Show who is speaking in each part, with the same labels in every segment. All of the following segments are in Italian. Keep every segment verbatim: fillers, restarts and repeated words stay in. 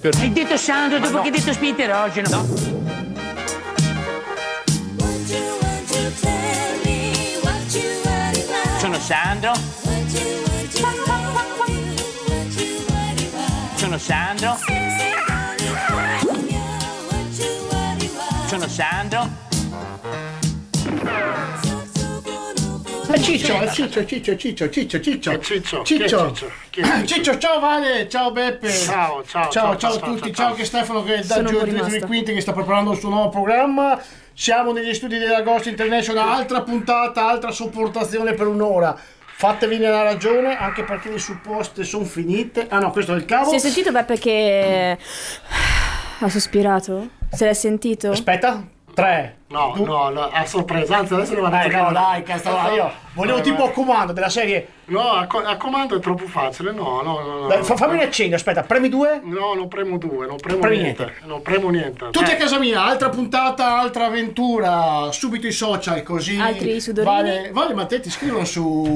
Speaker 1: Per...
Speaker 2: Hai detto Sandro dopo
Speaker 1: no.
Speaker 2: che hai detto spinterogeno.
Speaker 1: No.
Speaker 2: Sono Sandro. Sono Sandro. Sono Sandro.
Speaker 3: È Ciccio, è Ciccio, Ciccio, Ciccio, Ciccio, Ciccio.
Speaker 4: È Ciccio.
Speaker 3: Ciccio.
Speaker 4: Chi è Ciccio? Chi è Ciccio?
Speaker 3: Ciccio, ciao Vale, ciao Beppe.
Speaker 4: Ciao, ciao,
Speaker 3: ciao,
Speaker 4: ciao,
Speaker 3: ciao a
Speaker 4: ciao,
Speaker 3: tutti,
Speaker 4: ciao,
Speaker 3: ciao che Stefano che è da
Speaker 5: Sono
Speaker 3: giù
Speaker 5: un po'
Speaker 3: dietro i
Speaker 5: rimasta.
Speaker 3: quinti che sta preparando il suo nuovo programma. Siamo negli studi della Ghost International, altra puntata, altra sopportazione per un'ora. Fatevi una ragione, anche perché le supposte sono finite. Ah no, questo è il cavo.
Speaker 5: Si è sentito Beppe che ha sospirato? Se l'hai sentito?
Speaker 3: Aspetta, tre.
Speaker 4: No,
Speaker 3: due.
Speaker 4: no, no, a sorpresa, anzi adesso ne vado a
Speaker 3: Dai, no,
Speaker 4: giocare.
Speaker 3: dai, cazzo, dai, io volevo
Speaker 4: Vai,
Speaker 3: tipo
Speaker 4: vai.
Speaker 3: a comando della serie.
Speaker 4: No, a, co- a comando è troppo facile, no, no, no. no
Speaker 3: Dai, fa- fammi un accenno, aspetta, premi due.
Speaker 4: No, non premo due, non premo
Speaker 3: Premi
Speaker 4: niente.
Speaker 3: niente.
Speaker 4: Non premo niente.
Speaker 3: Tutti
Speaker 4: Dai.
Speaker 3: a casa mia, altra puntata, altra avventura, subito i social così.
Speaker 5: Altri sudorini?
Speaker 3: Vale, vale, ma te ti scrivono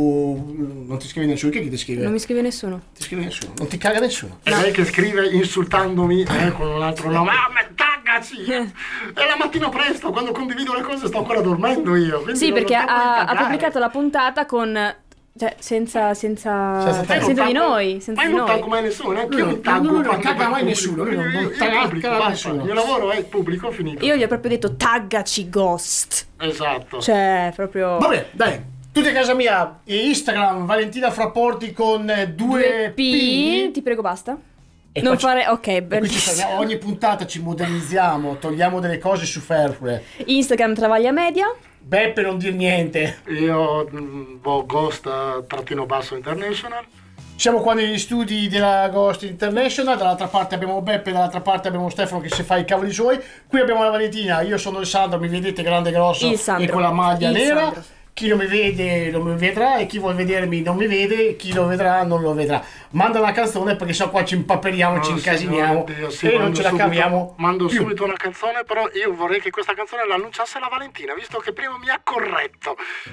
Speaker 3: su. Non ti scrive nessuno, chi è che ti scrive?
Speaker 5: Non mi scrive nessuno.
Speaker 3: Ti scrive nessuno, non ti caga nessuno.
Speaker 4: È lei che scrive insultandomi eh, con un altro nome. Ah, ma cagaci! È la mattina presto, quando condivido le cose sto ancora dormendo io. quindi
Speaker 5: Sì,
Speaker 4: non ho
Speaker 5: perché
Speaker 4: tempo di
Speaker 5: ha, ha
Speaker 4: cagare.
Speaker 5: pubblicato la puntata con... Cioè, senza... Senza,
Speaker 3: Senza te.
Speaker 5: senza di
Speaker 4: taggo-
Speaker 5: noi. Senza
Speaker 4: ma
Speaker 5: di
Speaker 4: io non
Speaker 5: noi.
Speaker 4: taggo mai nessuno, neanche
Speaker 3: Lui
Speaker 4: io
Speaker 3: non-
Speaker 4: mi taggo.
Speaker 3: lui non
Speaker 4: quando
Speaker 3: caga
Speaker 4: vai
Speaker 3: mai
Speaker 4: pubblico.
Speaker 3: nessuno, lui non- non
Speaker 4: Io- io
Speaker 3: tagga-
Speaker 4: pubblico,
Speaker 3: caga
Speaker 4: basta.
Speaker 3: nessuno.
Speaker 4: Il mio lavoro è pubblico, finito.
Speaker 5: Io gli ho proprio detto taggaci Ghost.
Speaker 4: Esatto.
Speaker 5: Cioè, proprio...
Speaker 3: Vabbè, dai, tutti a casa mia, Instagram, Valentina Frapporti con eh, due
Speaker 5: Due P. Ti prego, basta.
Speaker 3: E
Speaker 5: Non
Speaker 3: qua ci-
Speaker 5: fare... Ok,
Speaker 3: E qui ci
Speaker 5: bellissimo.
Speaker 3: fermiamo, ogni puntata ci modernizziamo, togliamo delle cose superflue.
Speaker 5: Instagram Travaglia Media.
Speaker 3: Beppe non dir niente.
Speaker 4: Io, mh, boh, Ghost, eh, trattino basso international.
Speaker 3: Siamo qua negli studi della Ghost International, dall'altra parte abbiamo Beppe, dall'altra parte abbiamo Stefano che si fa i cavoli suoi. Qui abbiamo la Valentina, io sono il Sandro, mi vedete grande e grosso
Speaker 5: Il Sandro.
Speaker 3: e con la maglia
Speaker 5: Il
Speaker 3: nera.
Speaker 5: Sandro.
Speaker 3: Chi non mi vede non mi vedrà e chi vuole vedermi non mi vede, chi lo vedrà non lo vedrà. Manda una canzone perché so qua ci impaperiamo, ci
Speaker 4: Oh,
Speaker 3: incasiniamo
Speaker 4: signore Dio, sì,
Speaker 3: e non
Speaker 4: mando
Speaker 3: ce la
Speaker 4: subito-
Speaker 3: caviamo
Speaker 4: Mando
Speaker 3: più.
Speaker 4: subito una canzone, però io vorrei che questa canzone l'annunciasse la Valentina, visto che prima mi ha corretto.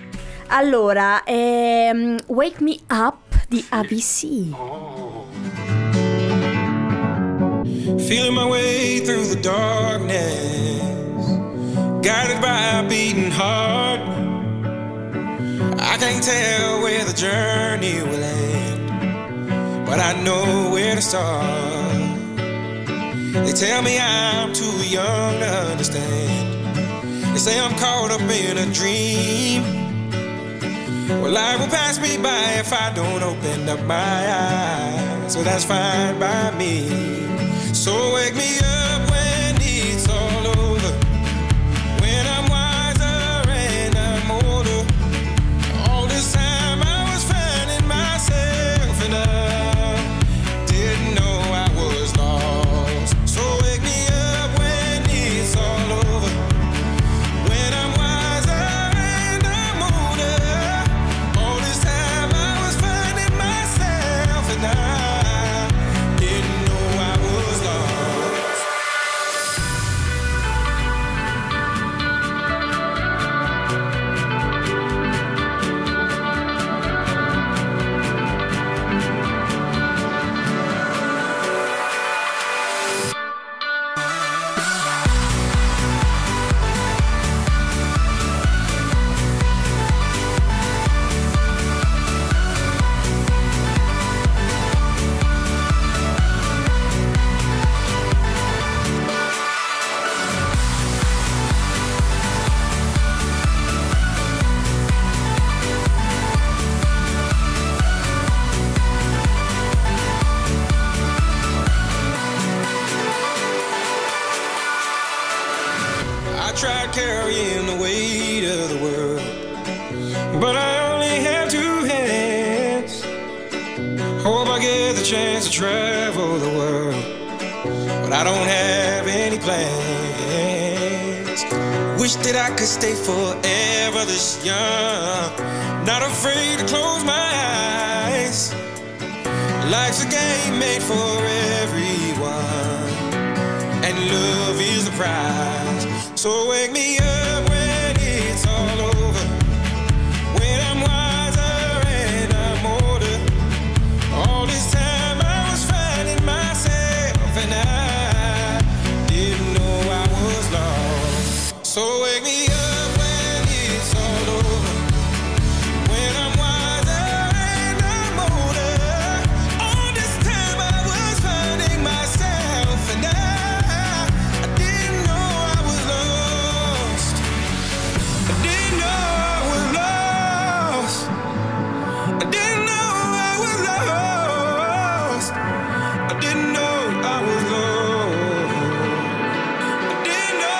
Speaker 5: Allora, ehm, Wake Me Up di A B C.
Speaker 4: Oh.
Speaker 6: Feeling my way through the darkness, guided by a beating heart. I can't tell where the journey will end, but I know where to start. They tell me I'm too young to understand. They say I'm caught up in a dream. Well, life will pass me by if I don't open up my eyes. So that's fine by me. So wake me up when it's all over, when I'm wiser and I'm older. All this time I was finding myself and I didn't know I was lost. So wake me up when it's all over, when I'm wiser and I'm older. All this time I was finding myself and I didn't know I was lost. I tried carrying the weight of the world, but I only have two hands. Hope I get the chance to travel the world, but I don't have any plans. Wish that I could stay forever this young, not afraid to close my eyes. Life's a game made for everyone, and love is the prize. So wake me up when it's all over, when I'm wiser and I'm older. All this time I was finding myself and I me up when it's all over. When I'm wiser and I'm older. All this time I was finding myself, and I, I didn't know I was lost. I didn't know I was lost. I didn't know I was lost. I didn't know I was lost. I didn't know.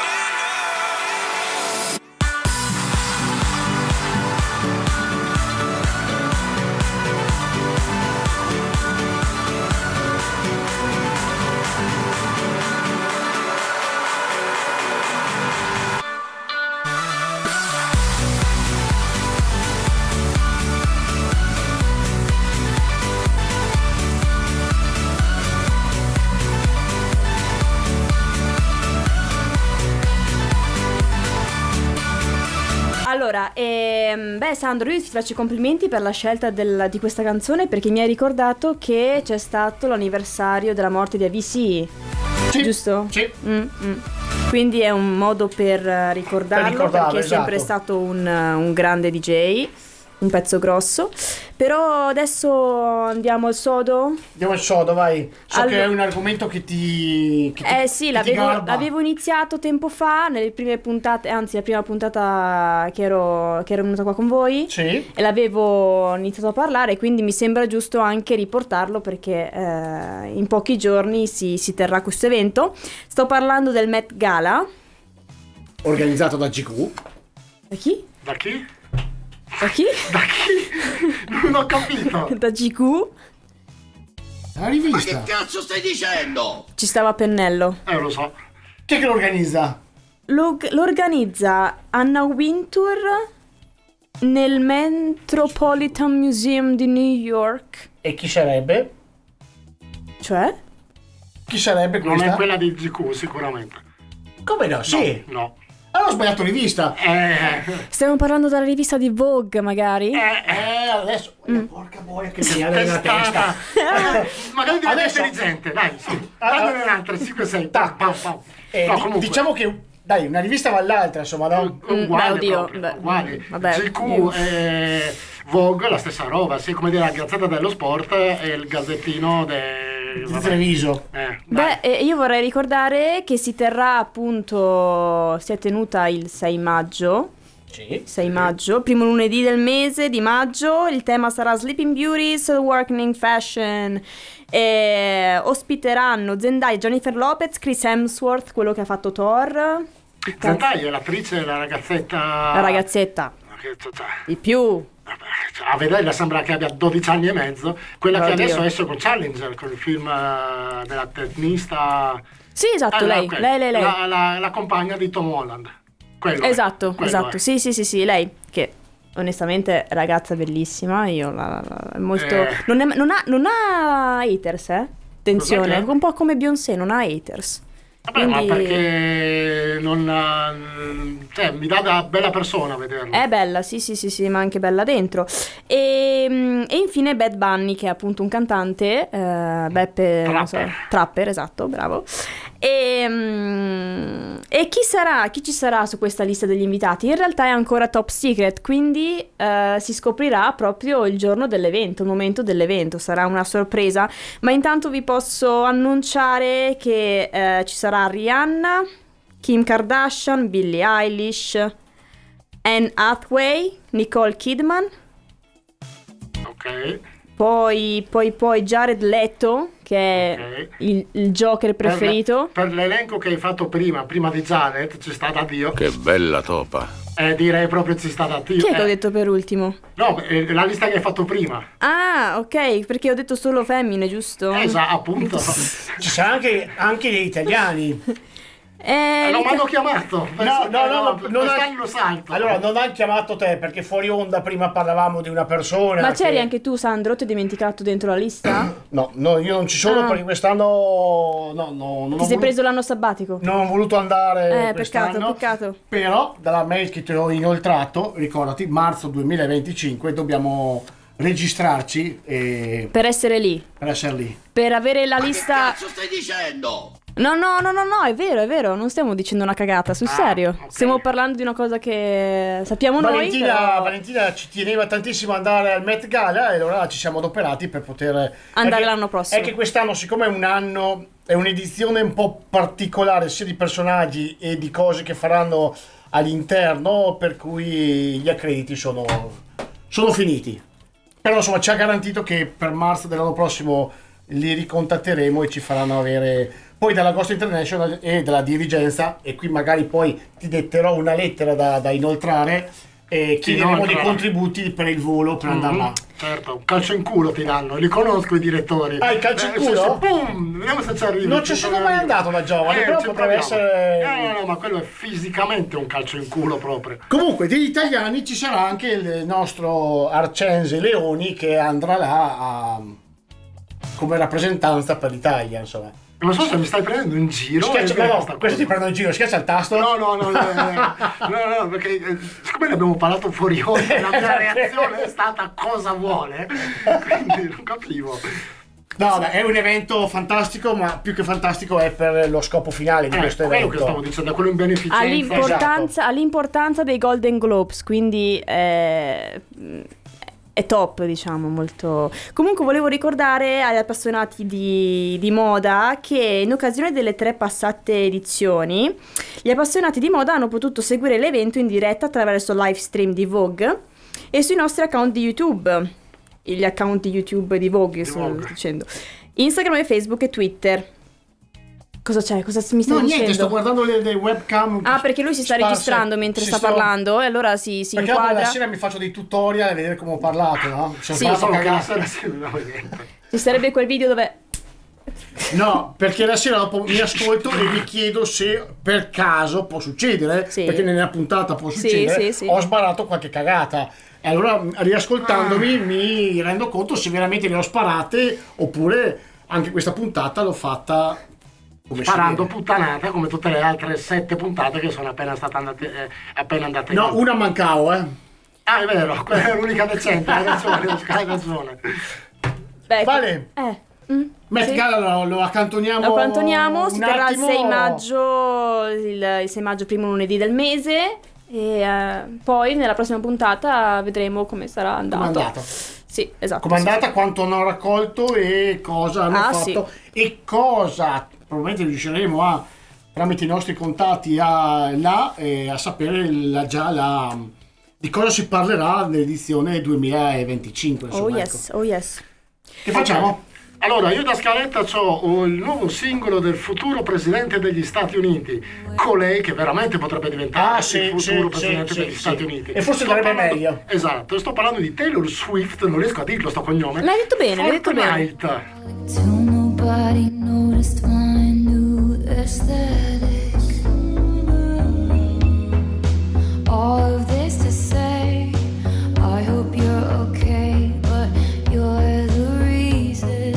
Speaker 5: Allora, ehm, beh Sandro, io ti faccio i complimenti per la scelta del- di questa canzone, perché mi hai ricordato che c'è stato l'anniversario della morte di A V C,
Speaker 3: Sì,
Speaker 5: giusto?
Speaker 3: Sì.
Speaker 5: Mm, mm. Quindi è un modo per eh, ricordarlo,
Speaker 3: Per ricordarlo,
Speaker 5: perché è sempre
Speaker 3: esatto.
Speaker 5: stato un, un grande D J, un pezzo grosso. Però adesso andiamo al sodo.
Speaker 3: Andiamo al sodo, vai. So
Speaker 5: Allora-
Speaker 3: che è un argomento che ti, che ti
Speaker 5: Eh sì,
Speaker 3: che ti
Speaker 5: l'avevo,
Speaker 3: garba.
Speaker 5: l'avevo iniziato tempo fa, nelle prime puntate, anzi la prima puntata che ero, che ero venuta qua con voi.
Speaker 3: Sì.
Speaker 5: E l'avevo iniziato a parlare, quindi mi sembra giusto anche riportarlo, perché eh, in pochi giorni si, si terrà questo evento. Sto parlando del Met Gala.
Speaker 3: Organizzato da G Q.
Speaker 5: Da chi?
Speaker 4: Da chi?
Speaker 5: Da chi?
Speaker 4: Da chi? Non ho capito.
Speaker 5: Da G Q.
Speaker 3: La rivista.
Speaker 1: Cazzo stai dicendo?
Speaker 5: Ci stava a pennello.
Speaker 4: Eh, lo so.
Speaker 3: Chi è che lo organizza?
Speaker 5: Lo, lo organizza Anna Wintour nel Metropolitan Museum di New York.
Speaker 3: E chi sarebbe?
Speaker 5: Cioè?
Speaker 3: Chi sarebbe
Speaker 4: Non
Speaker 3: questa?
Speaker 4: è quella di G Q, sicuramente.
Speaker 3: Come no? Sì.
Speaker 4: No.
Speaker 3: Allora ho sbagliato rivista.
Speaker 4: Eh,
Speaker 5: Stiamo parlando della rivista di Vogue, magari?
Speaker 4: eh,
Speaker 3: Eh, adesso.
Speaker 5: Mm.
Speaker 3: Porca boia che segnale nella
Speaker 4: testata.
Speaker 3: testa.
Speaker 4: Eh, magari diventa
Speaker 3: Adesso-
Speaker 4: intelligente, dai, sì.
Speaker 3: Ah,
Speaker 4: Dammene
Speaker 3: ah.
Speaker 4: un'altra, cinque sei.
Speaker 3: Tac.
Speaker 4: Pam, pam.
Speaker 3: Eh,
Speaker 4: No,
Speaker 3: di-
Speaker 4: comunque.
Speaker 3: diciamo che, dai, una rivista va all'altra, insomma, no?
Speaker 4: Uguale,
Speaker 5: beh, oddio,
Speaker 4: proprio,
Speaker 5: beh,
Speaker 4: uguale.
Speaker 5: vabbè,
Speaker 4: G Q
Speaker 5: io-
Speaker 4: e Vogue la stessa roba, sì, come dire la Gazzetta dello Sport e il Gazzettino de...
Speaker 3: Di
Speaker 4: vabbè.
Speaker 3: Treviso.
Speaker 4: Eh,
Speaker 5: Beh, eh, io vorrei ricordare che si terrà appunto, si è tenuta il sei maggio,
Speaker 3: Sì.
Speaker 5: sei maggio, primo lunedì del mese di maggio, il tema sarà Sleeping Beauties, Working Fashion, e ospiteranno Zendaya, Jennifer Lopez, Chris Hemsworth, quello che ha fatto Thor, il cazzo-
Speaker 4: Zendaya è l'attrice, la ragazzetta...
Speaker 5: la ragazzetta,
Speaker 4: Che- cioè,
Speaker 5: di più.
Speaker 4: vabbè, cioè, a vederla sembra che abbia dodici anni e mezzo, quella che
Speaker 5: Oddio.
Speaker 4: adesso esce con Challenger, con il film eh, della tennista...
Speaker 5: Sì, esatto,
Speaker 4: Eh,
Speaker 5: lei,
Speaker 4: ok.
Speaker 5: lei, lei, lei.
Speaker 4: La, la- la compagna di Tom Holland. Quello è,
Speaker 5: Esatto,
Speaker 4: quello
Speaker 5: esatto,
Speaker 4: è.
Speaker 5: sì, sì, sì, sì, lei che onestamente ragazza bellissima, io la, la- è molto...
Speaker 4: Eh.
Speaker 5: Non, è- non ha, non ha haters, eh? Attenzione,
Speaker 4: Cos'è
Speaker 5: è
Speaker 4: che?
Speaker 5: un po' come Beyoncé, non ha haters.
Speaker 4: Vabbè,
Speaker 5: Quindi-
Speaker 4: ma perché non... eh, cioè, mi dà da bella persona vederlo.
Speaker 5: È bella, sì, sì, sì, sì, ma anche bella dentro. E, mm, e infine Bad Bunny, che è appunto un cantante, eh, Beppe... non so,
Speaker 4: Trapper.
Speaker 5: Trapper, esatto, bravo. E, mm, e chi sarà, chi ci sarà su questa lista degli invitati? In realtà è ancora top secret, quindi eh, si scoprirà proprio il giorno dell'evento, il momento dell'evento, sarà una sorpresa. Ma intanto vi posso annunciare che eh, ci sarà Rihanna, Kim Kardashian, Billie Eilish, Anne Hathaway, Nicole Kidman,
Speaker 4: Ok.
Speaker 5: poi, poi, poi Jared Leto, che è
Speaker 4: Ok.
Speaker 5: il, il Joker preferito.
Speaker 4: Per, per l'elenco che hai fatto prima, prima di Jared, ci sta da Dio.
Speaker 1: Che bella topa.
Speaker 4: Eh, direi proprio ci sta da Dio.
Speaker 5: Chi è che
Speaker 4: Eh,
Speaker 5: ho detto per ultimo?
Speaker 4: No, eh, la lista che hai fatto prima.
Speaker 5: Ah, ok, perché ho detto solo femmine, giusto?
Speaker 4: Eh, sa, appunto.
Speaker 3: Ci saranno anche, anche gli italiani.
Speaker 5: Eh,
Speaker 4: Eh, non mi
Speaker 5: l'Ita-
Speaker 4: hanno chiamato.
Speaker 3: No, no, no, no, non ha-
Speaker 4: quest'anno salto.
Speaker 3: Allora, non hanno chiamato te perché fuori onda prima parlavamo di una persona.
Speaker 5: Ma c'eri
Speaker 3: che-
Speaker 5: anche tu, Sandro? Ti hai dimenticato dentro la lista?
Speaker 3: No, no, io non ci sono
Speaker 5: Ah.
Speaker 3: perché quest'anno. No, no, non ho
Speaker 5: Ti sei
Speaker 3: voluto-
Speaker 5: preso l'anno sabbatico?
Speaker 3: Non ho voluto andare
Speaker 5: Eh,
Speaker 3: quest'anno.
Speaker 5: peccato, peccato.
Speaker 3: Però, dalla mail che ti ho inoltrato, ricordati, marzo duemilaventicinque dobbiamo registrarci e
Speaker 5: Per essere lì,
Speaker 3: per essere lì.
Speaker 5: per avere la
Speaker 1: Ma che
Speaker 5: lista.
Speaker 1: cazzo stai dicendo?
Speaker 5: No, no, no, no, no, è vero, è vero, non stiamo dicendo una cagata, sul
Speaker 4: Ah,
Speaker 5: serio.
Speaker 4: ok.
Speaker 5: Stiamo parlando di una cosa che sappiamo
Speaker 3: Valentina,
Speaker 5: noi. però-
Speaker 3: Valentina ci teneva tantissimo ad andare al Met Gala e allora ci siamo adoperati per poter
Speaker 5: Andare
Speaker 3: è che-
Speaker 5: l'anno prossimo.
Speaker 3: È che quest'anno, siccome è un anno, è un'edizione un po' particolare sia di personaggi e di cose che faranno all'interno, per cui gli accrediti sono, sono finiti. Però insomma ci ha garantito che per marzo dell'anno prossimo li ricontatteremo e ci faranno avere poi dalla Ghost International e dalla dirigenza, e qui magari poi ti detterò una lettera da, da inoltrare e chiederemo dei
Speaker 4: Inoltra.
Speaker 3: contributi per il volo per andare là.
Speaker 4: Certo, un calcio in culo ti danno, li conosco i direttori.
Speaker 3: Ah, il calcio in
Speaker 4: Eh,
Speaker 3: culo?
Speaker 4: se- se- Boom! Vediamo se ci arrivi.
Speaker 3: Non ci sono mai andato da giovane, però
Speaker 4: ci
Speaker 3: potrebbe
Speaker 4: proviamo.
Speaker 3: essere-
Speaker 4: No, no, no, ma quello è fisicamente un calcio in culo proprio.
Speaker 3: Comunque degli italiani ci sarà anche il nostro Arcense Leoni che andrà là a- come rappresentanza per l'Italia, insomma.
Speaker 4: Non so se mi stai prendendo in giro.
Speaker 3: Schiaccia,
Speaker 4: è vera
Speaker 3: no, no,
Speaker 4: sta
Speaker 3: questo ti
Speaker 4: cosa.
Speaker 3: prendo in giro, schiaccia il tasto.
Speaker 4: No, no, no, no, no, no, no, no, perché eh, siccome ne abbiamo parlato fuori ora, la mia reazione è stata cosa vuole, quindi non capivo.
Speaker 3: No, beh, è un evento fantastico, ma più che fantastico è per lo scopo finale di
Speaker 4: Eh,
Speaker 3: questo
Speaker 4: quello
Speaker 3: evento.
Speaker 4: che stavo dicendo, è quello in beneficenza.
Speaker 5: All'importanza, all'importanza dei Golden Globes, quindi è, è top, diciamo, molto. Comunque volevo ricordare agli appassionati di, di moda che in occasione delle tre passate edizioni gli appassionati di moda hanno potuto seguire l'evento in diretta attraverso il live stream di Vogue e sui nostri account di YouTube, gli account di YouTube di Vogue, sto
Speaker 4: Vogue.
Speaker 5: dicendo, Instagram e Facebook e Twitter. Cosa c'è? Cosa mi stai
Speaker 3: No,
Speaker 5: dicendo?
Speaker 3: niente, sto guardando le, le webcam.
Speaker 5: Ah, perché lui si sta
Speaker 3: sparse.
Speaker 5: registrando mentre
Speaker 3: Si
Speaker 5: sta
Speaker 3: sto-
Speaker 5: parlando e allora si, si
Speaker 3: Perché dopo la
Speaker 5: inquadra.
Speaker 3: sera mi faccio dei tutorial e vedere come ho parlato, no? Ci ho
Speaker 5: Sì,
Speaker 3: parlato
Speaker 4: Solo che la
Speaker 3: cagato.
Speaker 4: sera si non vedo niente.
Speaker 5: Ci sarebbe quel video dove.
Speaker 3: No, perché la sera dopo mi ascolto e mi chiedo se per caso può succedere,
Speaker 5: Sì.
Speaker 3: perché nella puntata può
Speaker 5: Sì,
Speaker 3: succedere,
Speaker 5: sì, sì.
Speaker 3: ho sbarato qualche cagata. E allora riascoltandomi mi rendo conto se veramente le ho sparate oppure anche questa puntata l'ho fatta come si
Speaker 4: Sparando
Speaker 3: deve.
Speaker 4: puttanata come tutte le altre sette puntate che sono appena state andate, eh, appena andate in
Speaker 3: No,
Speaker 4: onda.
Speaker 3: una mancavo, eh.
Speaker 4: Ah, è vero, quella è l'unica decente, hai ragione, hai ragione.
Speaker 5: Beh,
Speaker 3: Vale.
Speaker 5: Eh. mm,
Speaker 3: Met
Speaker 5: sì.
Speaker 3: Gala lo, lo accantoniamo.
Speaker 5: Lo accantoniamo, si
Speaker 3: un
Speaker 5: terrà il
Speaker 3: attimo.
Speaker 5: sei maggio, il, il sei maggio, primo lunedì del mese. E eh, poi nella prossima puntata vedremo come sarà andato.
Speaker 3: Com'è andata?
Speaker 5: Sì, esatto.
Speaker 3: Com'è
Speaker 5: sì,
Speaker 3: andata, quanto hanno raccolto e cosa hanno
Speaker 5: Ah,
Speaker 3: fatto e cosa probabilmente riusciremo a, tramite i nostri contatti a, là eh, a sapere la, già la, di cosa si parlerà nell'edizione duemilaventicinque.
Speaker 5: sì. Oh
Speaker 3: Insomma,
Speaker 5: yes,
Speaker 3: ecco.
Speaker 5: oh yes.
Speaker 3: Che facciamo?
Speaker 4: Allora, io da scaletta ho il nuovo singolo del futuro presidente degli Stati Uniti, colei che veramente potrebbe diventare
Speaker 3: Ah, sì,
Speaker 4: il futuro
Speaker 3: sì,
Speaker 4: presidente
Speaker 3: sì,
Speaker 4: degli
Speaker 3: sì,
Speaker 4: Stati
Speaker 3: sì.
Speaker 4: Uniti.
Speaker 3: E forse
Speaker 4: Sto
Speaker 3: andrebbe
Speaker 4: parlando-
Speaker 3: meglio.
Speaker 4: Esatto, sto parlando di Taylor Swift, non riesco a dirlo sto cognome.
Speaker 5: L'hai detto bene, l'hai detto bene.
Speaker 4: Fortnite.
Speaker 7: Till nobody noticed my new aesthetic. All of this to say, I hope you're okay, but you're the reason.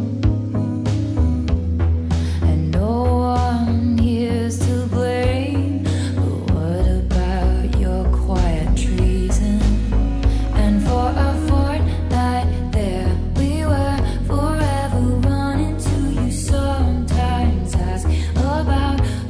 Speaker 7: And no one here's to blame, but what about your quiet treason? And for a fortnight there we were, forever running to you. Sometimes ask about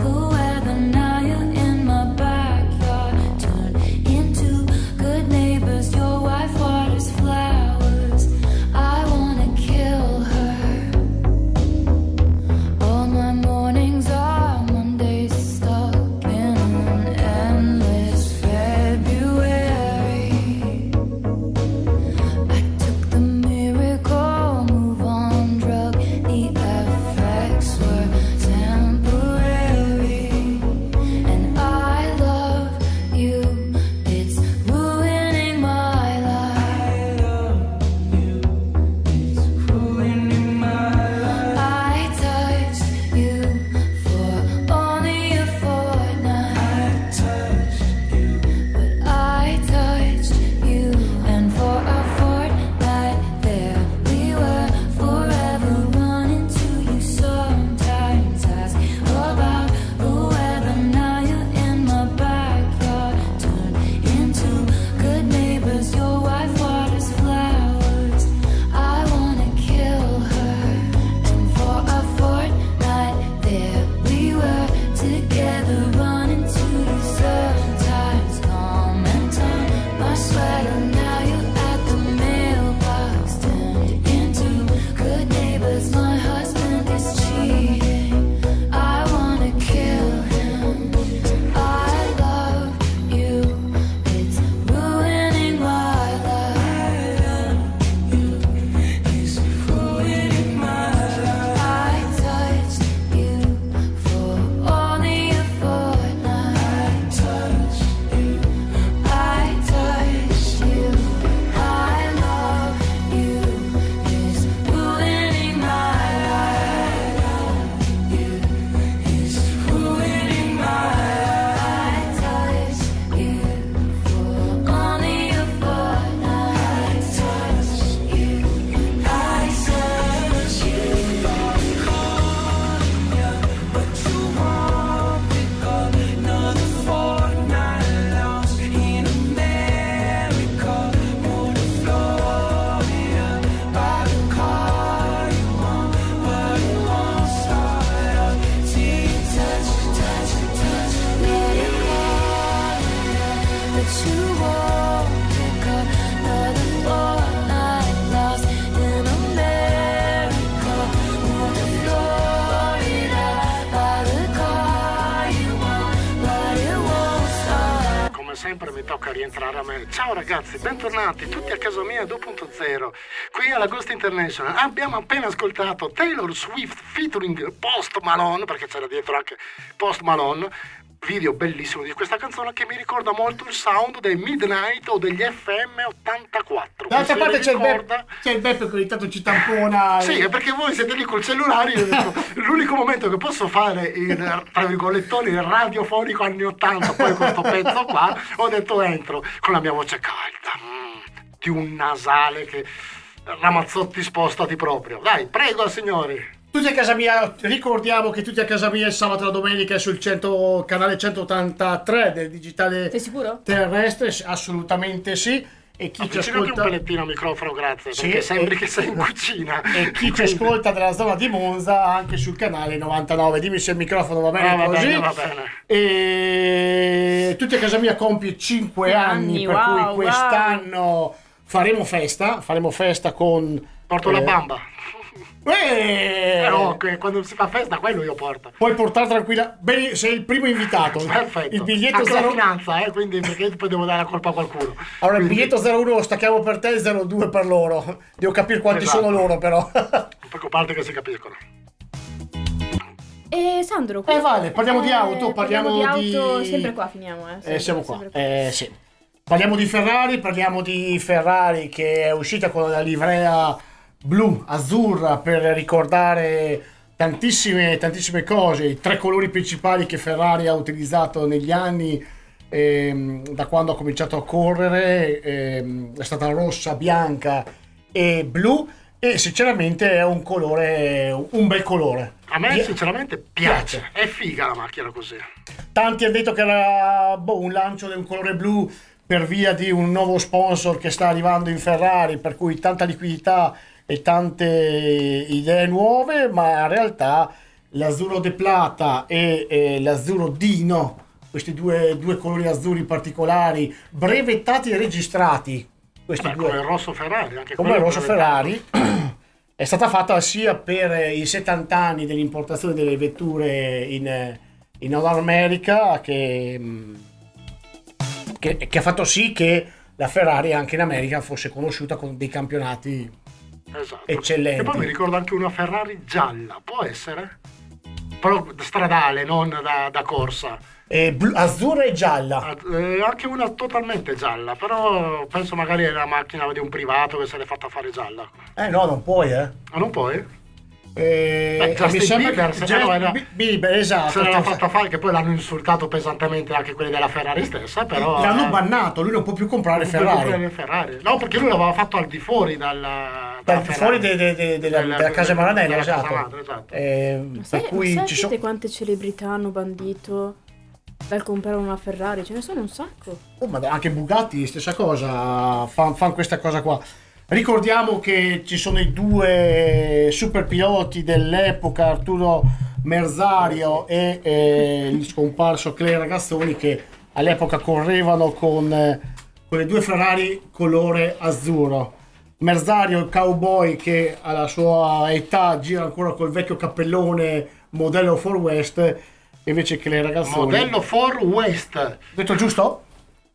Speaker 7: that you won't pick up another fortnight lost in America. Move to Florida, buy the car you want, but it won't stop.
Speaker 4: Come sempre mi tocca rientrare a me. Ciao ragazzi, bentornati tutti a casa mia due punto zero. Qui alla Ghost International abbiamo appena ascoltato Taylor Swift featuring Post Malone, perché c'era dietro anche Post Malone. Video bellissimo di questa canzone che mi ricorda molto il sound dei Midnight o degli F M ottantaquattro.
Speaker 3: D'altra parte c'è il,
Speaker 4: ricorda...
Speaker 3: Beppe, c'è il Beppe che ogni tanto ci tampona.
Speaker 4: Sì, è perché voi siete lì col cellulare. Io ho detto, l'unico momento che posso fare il, tra virgolettoni, il radiofonico anni ottanta, poi questo pezzo qua, ho detto entro con la mia voce calda, mm, di un nasale che Ramazzotti spostati proprio. Dai, prego signori.
Speaker 3: Tutti a casa mia, ricordiamo che tutti a casa mia il sabato e la domenica è sul cento, canale centottantatré del digitale.
Speaker 5: Sei sicuro?
Speaker 3: Terrestre, assolutamente sì. E chi ci
Speaker 4: Avvicinati
Speaker 3: ascolta
Speaker 4: un pellettino al microfono, grazie,
Speaker 3: Sì,
Speaker 4: perché sembri
Speaker 3: e-
Speaker 4: che sei in cucina.
Speaker 3: e chi ci ascolta dalla zona di Monza anche sul canale novantanove. Dimmi se il microfono va bene
Speaker 4: Ah, va
Speaker 3: così.
Speaker 4: bene, va bene.
Speaker 3: E tutti a casa mia compie cinque anni,
Speaker 5: Anni,
Speaker 3: per
Speaker 5: wow,
Speaker 3: cui quest'anno faremo festa, faremo festa con
Speaker 4: Porto
Speaker 3: eh,
Speaker 4: la bamba.
Speaker 3: eh,
Speaker 4: Però che quando si fa festa quello io porto.
Speaker 3: puoi portare tranquilla. Bene, sei il primo invitato.
Speaker 4: Perfetto.
Speaker 3: Il biglietto
Speaker 4: anche la
Speaker 3: zero
Speaker 4: finanza, eh, quindi perché poi devo dare la colpa a qualcuno.
Speaker 3: Allora, il
Speaker 4: Quindi-
Speaker 3: biglietto zero uno lo stacchiamo per te e zero due per loro. Devo capire quanti
Speaker 4: Esatto.
Speaker 3: sono loro, però.
Speaker 4: Non preoccuparti che si capiscono.
Speaker 5: E Sandro,
Speaker 3: Eh, vale, parliamo di
Speaker 5: eh,
Speaker 3: auto, parliamo
Speaker 5: di auto,
Speaker 3: di-
Speaker 5: sempre qua finiamo, eh. sempre-
Speaker 3: Eh, siamo qua.
Speaker 5: sempre qua.
Speaker 3: Eh, sì. Parliamo di Ferrari, parliamo di Ferrari che è uscita con la livrea blu, azzurra, per ricordare tantissime, tantissime cose, i tre colori principali che Ferrari ha utilizzato negli anni, ehm, da quando ha cominciato a correre, ehm, è stata rossa, bianca e blu, e sinceramente è un colore, un bel colore.
Speaker 4: A me
Speaker 3: Pi-
Speaker 4: sinceramente piace.
Speaker 3: piace.
Speaker 4: È figa la macchina così.
Speaker 3: Tanti hanno detto che era boh, un lancio di un colore blu per via di un nuovo sponsor che sta arrivando in Ferrari, per cui tanta liquidità e tante idee nuove, ma in realtà l'azzurro de plata e, e l'azzurro dino, questi due, due colori azzurri particolari, brevettati e registrati, questi
Speaker 4: Beh,
Speaker 3: due,
Speaker 4: come il rosso Ferrari, anche
Speaker 3: come
Speaker 4: quello
Speaker 3: il rosso
Speaker 4: è
Speaker 3: Ferrari, è stata fatta sia per i settanta anni dell'importazione delle vetture in, in Nord America che, che, che ha fatto sì che la Ferrari anche in America fosse conosciuta con dei campionati
Speaker 4: Esatto.
Speaker 3: eccellenti.
Speaker 4: E poi mi ricordo anche una Ferrari gialla, può essere? Però stradale, non da, da corsa.
Speaker 3: eh, blu- azzurra e gialla.
Speaker 4: Eh, anche una totalmente gialla, però penso magari è una macchina di un privato che se l'è fatta fare gialla.
Speaker 3: Eh no, non puoi, eh.
Speaker 4: Ah, non puoi?
Speaker 3: Eh,
Speaker 4: Beh, Justin
Speaker 3: mi sembra
Speaker 4: Bieber,
Speaker 3: che
Speaker 4: se no era-
Speaker 3: Justin Bieber, esatto.
Speaker 4: Se l'ha fatta fare, che poi l'hanno insultato pesantemente anche quelli della Ferrari stessa, però...
Speaker 3: L'hanno
Speaker 4: eh,
Speaker 3: bannato, lui non può più comprare
Speaker 4: non puoi
Speaker 3: Ferrari.
Speaker 4: comprare Ferrari. No, perché lui l'aveva fatto al di fuori dalla...
Speaker 3: Dal
Speaker 4: dalla
Speaker 3: di fuori
Speaker 4: Ferrari.
Speaker 3: de- de- de- della,
Speaker 4: Della-
Speaker 3: della casa Maranello,
Speaker 4: della casa
Speaker 3: esatto.
Speaker 4: madre, esatto.
Speaker 3: Eh,
Speaker 5: Ma sai,
Speaker 3: per cui
Speaker 5: ma
Speaker 3: ci
Speaker 5: sapete
Speaker 3: sono.
Speaker 5: quante celebrità hanno bandito dal comprare una Ferrari? Ce ne sono un sacco.
Speaker 3: Oh, ma anche Bugatti, stessa cosa, fanno fan questa cosa qua. Ricordiamo che ci sono i due super piloti dell'epoca, Arturo Merzario e eh, il scomparso Clay Ragazzoni, che all'epoca correvano con, eh, con le due Ferrari colore azzurro. Merzario, il cowboy che alla sua età gira ancora col vecchio cappellone modello Ford West, e invece Clay Ragazzoni.
Speaker 4: Modello Ford West.
Speaker 3: Ho detto giusto?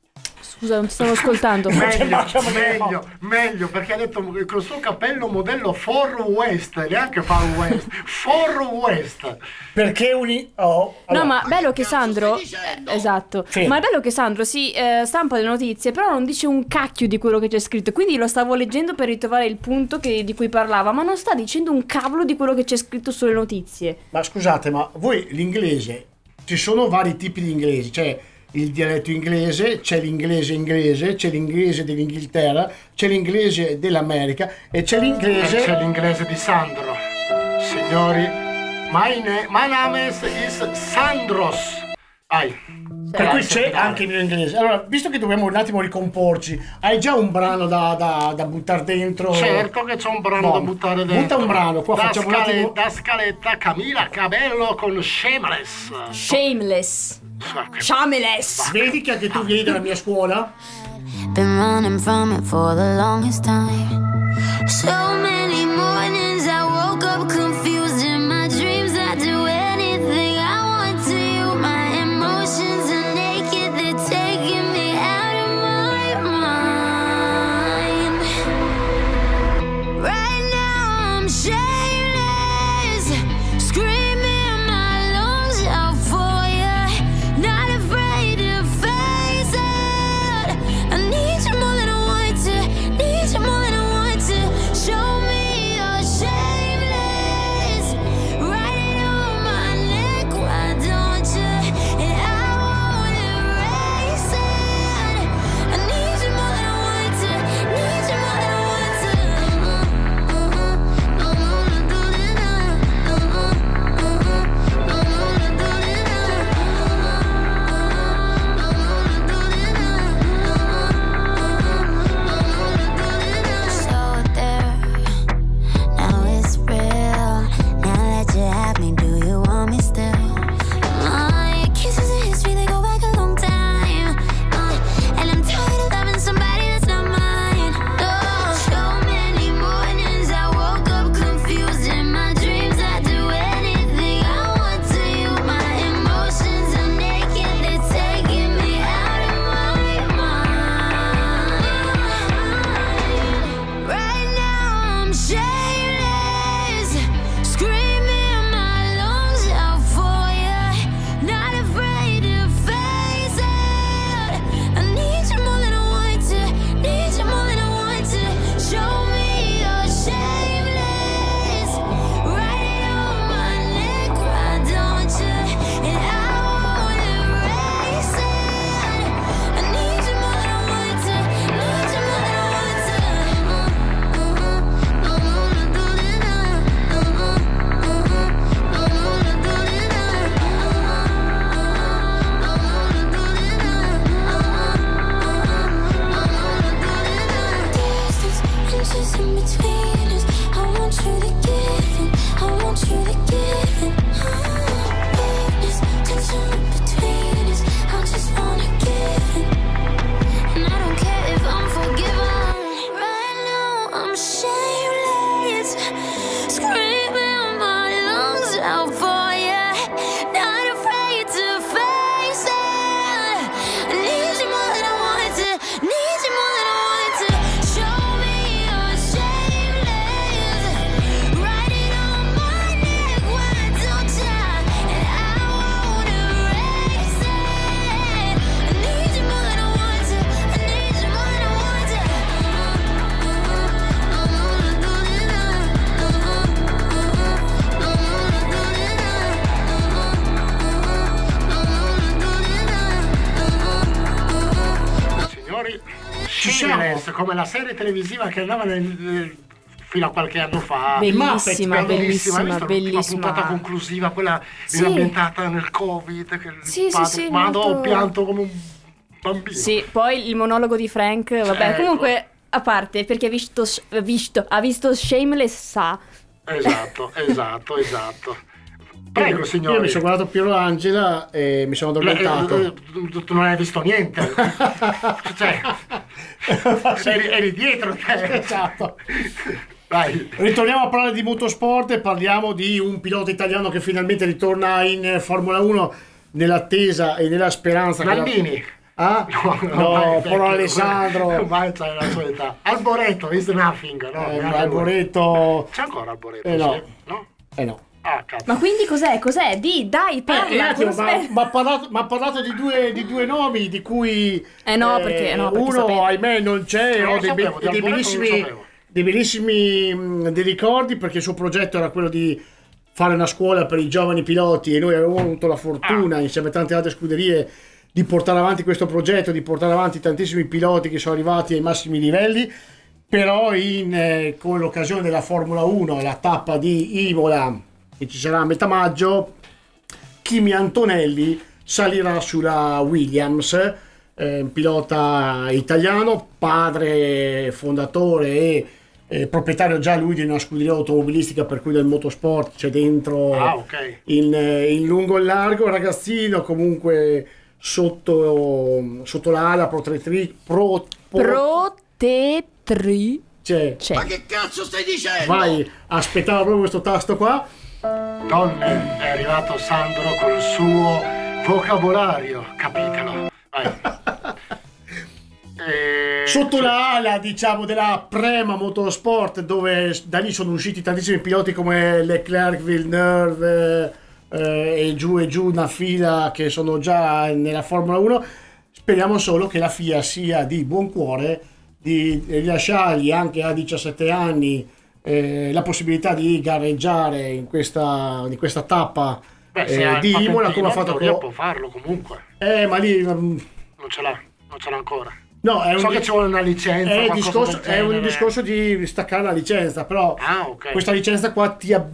Speaker 5: Scusa, non ti stavo ascoltando.
Speaker 4: Meglio,
Speaker 3: manca-
Speaker 4: meglio, meglio, perché ha detto col suo cappello modello Ford West, neanche Far West, Ford West.
Speaker 3: Perché uni... Oh, allora,
Speaker 5: No, ma bello che
Speaker 1: cazzo
Speaker 5: Sandro,
Speaker 1: stai dicendo?
Speaker 5: eh, esatto,
Speaker 3: Sì.
Speaker 5: ma è bello che Sandro si eh, stampa le notizie, però non dice un cacchio di quello che c'è scritto, quindi lo stavo leggendo per ritrovare il punto che- di cui parlava, ma non sta dicendo un cavolo di quello che c'è scritto sulle notizie.
Speaker 3: ma scusate, ma voi l'inglese, ci sono vari tipi di inglesi, c'è il dialetto inglese, c'è l'inglese inglese, c'è l'inglese dell'Inghilterra, c'è l'inglese dell'America e c'è
Speaker 4: E
Speaker 3: l'inglese...
Speaker 4: c'è l'inglese di Sandro. Signori, my, ne- my name is, is Sandros. Ai.
Speaker 3: Per cui c'è anche il mio inglese. Allora, visto che dobbiamo un attimo ricomporci, hai già un brano da, da, da buttare dentro?
Speaker 4: Certo che c'è un brano
Speaker 3: No,
Speaker 4: da buttare dentro.
Speaker 3: butta un brano, qua
Speaker 4: da
Speaker 3: facciamo un attimo-
Speaker 4: scaletta, scaletta Camila Cabello con Shameless.
Speaker 5: Shameless. Shameless!
Speaker 3: Vedi che anche tu vieni dalla mia scuola?
Speaker 7: Been running from it for the longest time. So many mornings I woke up confused in my dreams. I do anything I want to you. My emotions are naked, they're taking me out of my mind. Right now I'm shameless, screaming my lungs out for you. Not afraid to face it. I need you more than I want to, need you more than I want to. Show me you're shameless. Write it on my neck, why don't you? And I won't erase it. I need you more than I want to, need you more than I want to. I wanna do this now. I wanna do this now. I wanna do this now. So there, now it's real. Now that you have me, do you want me still? My kisses are history, they go back a long time. Uh, and I'm tired of loving somebody that's not mine. Oh, so many mornings I woke up confused in my dreams. I do anything I want to you. My emotions are naked, they're taking me out of my mind. Right now I'm shameless, screaming my lungs out for you. Not afraid to face it. I need you more than I want to, need you more than I want to. Show me you're shameless. Write it on my neck, why don't you? And I won't erase it. I need you more than I want to, need you more than I want to. I wanna do this now. I wanna do this now. I wanna do this now. Distance, inches in between us. I want you to give in, I want you to give in. Weakness, tension in between us. I just wanna give in. And I don't care if I'm forgiven. Right now I'm shameless, screaming my lungs out for you. Not afraid to face it. I need you more than I want to, need you more than I want to. Show me you're shameless. Write it on my neck, why don't you? And I won't erase it. I need you more than I want to, I need you more than I want to. I wanna do this now. I wanna do this now.
Speaker 4: Signori,
Speaker 3: Ci siamo.
Speaker 4: Shameless, come la serie televisiva che andava nel, nel- fino a qualche anno fa.
Speaker 5: Bellissima,
Speaker 3: Muppet,
Speaker 5: bellissima,
Speaker 4: Hai visto l'ultima
Speaker 5: bellissima.
Speaker 4: puntata conclusiva, quella
Speaker 5: Sì.
Speaker 4: ambientata nel Covid. Che il
Speaker 5: Sì, sì,
Speaker 4: padre-
Speaker 5: sì,
Speaker 4: Madò,
Speaker 5: molto-
Speaker 4: ho pianto come un bambino.
Speaker 5: Sì, poi il monologo di Frank, vabbè,
Speaker 4: Ecco.
Speaker 5: comunque, a parte, perché ha visto, ha visto, ha visto Shameless, sa.
Speaker 4: Esatto, esatto, esatto. Prego,
Speaker 3: Io
Speaker 4: signori.
Speaker 3: mi sono guardato Piero Angela e mi sono
Speaker 4: Eh,
Speaker 3: addormentato.
Speaker 4: eh, tu, tu non hai visto niente. Cioè, eri, eri dietro te.
Speaker 3: Esatto.
Speaker 4: Vai.
Speaker 3: Ritorniamo a parlare di motorsport e parliamo di un pilota italiano che finalmente ritorna in Formula uno nell'attesa e nella speranza che la-
Speaker 4: Nannini.
Speaker 3: Ah?
Speaker 4: No,
Speaker 3: No,
Speaker 4: vai,
Speaker 3: Paolo
Speaker 4: vecchio.
Speaker 3: Alessandro.
Speaker 4: Ormai c'hai la sua età. Alboreto, is nothing, no?
Speaker 3: Eh,
Speaker 4: Neanche
Speaker 3: Alboreto.
Speaker 4: C'è ancora Alboreto?
Speaker 3: Eh, no.
Speaker 4: sì? No?
Speaker 3: Eh no.
Speaker 4: Ah, cazzo.
Speaker 5: Ma quindi cos'è? Cos'è? Di, dai,
Speaker 3: Eh,
Speaker 5: parla.
Speaker 3: un attimo,
Speaker 5: cosa
Speaker 3: ma
Speaker 5: aspetti?
Speaker 3: ma ha parlato, m'ha parlato di, due, di due nomi di cui
Speaker 5: Eh no, perché- no, perché
Speaker 3: uno
Speaker 5: sapevo.
Speaker 3: ahimè non c'è.
Speaker 4: Non
Speaker 3: Ho
Speaker 4: lo
Speaker 3: dei,
Speaker 4: sapevo,
Speaker 3: be-
Speaker 4: di
Speaker 3: dei
Speaker 4: Alboreto non lo
Speaker 3: bellissimi,
Speaker 4: sapevo.
Speaker 3: dei bellissimi mh, dei ricordi, perché il suo progetto era quello di fare una scuola per i giovani piloti e noi avevamo avuto la fortuna
Speaker 4: Ah.
Speaker 3: insieme a tante altre scuderie di portare avanti questo progetto, di portare avanti tantissimi piloti che sono arrivati ai massimi livelli. Però in, eh, con l'occasione della Formula uno, la tappa di Imola che ci sarà a metà maggio, Kimi Antonelli salirà sulla Williams, eh, pilota italiano, padre fondatore e è proprietario già lui di una scuderia automobilistica, per cui del motorsport c'è dentro
Speaker 4: Ah, ok.
Speaker 3: in, in lungo e largo, ragazzino comunque sotto, sotto l'ala protettrice pro, pro-
Speaker 5: Protetri.
Speaker 3: cioè,
Speaker 5: C'è.
Speaker 1: Ma che cazzo stai dicendo?
Speaker 3: vai, aspettava proprio questo tasto qua.
Speaker 4: Donne, è arrivato Sandro col suo vocabolario, capitelo. Vai. E...
Speaker 3: Sotto la ala, diciamo, della Prema Motorsport, dove da lì sono usciti tantissimi piloti come Leclerc, Villeneuve eh, e giù e giù una fila che sono già nella Formula uno. Speriamo solo che la F I A sia di buon cuore di rilasciargli anche a diciassette anni eh, la possibilità di gareggiare in questa, in questa tappa
Speaker 4: Beh,
Speaker 3: eh,
Speaker 4: se ha il
Speaker 3: di Imola, come ha
Speaker 4: patentino,
Speaker 3: fatto
Speaker 4: in teoria
Speaker 3: con...
Speaker 4: può farlo comunque.
Speaker 3: Eh, ma lì... mm,
Speaker 4: Non ce l'ha, non ce l'ha ancora.
Speaker 3: no, è un,
Speaker 4: So che ci vuole una licenza,
Speaker 3: è, un
Speaker 4: qualcosa
Speaker 3: discorso,
Speaker 4: del
Speaker 3: è un
Speaker 4: genere.
Speaker 3: discorso di staccare la licenza, però
Speaker 4: Ah, ok.
Speaker 3: questa licenza qua ti... ab-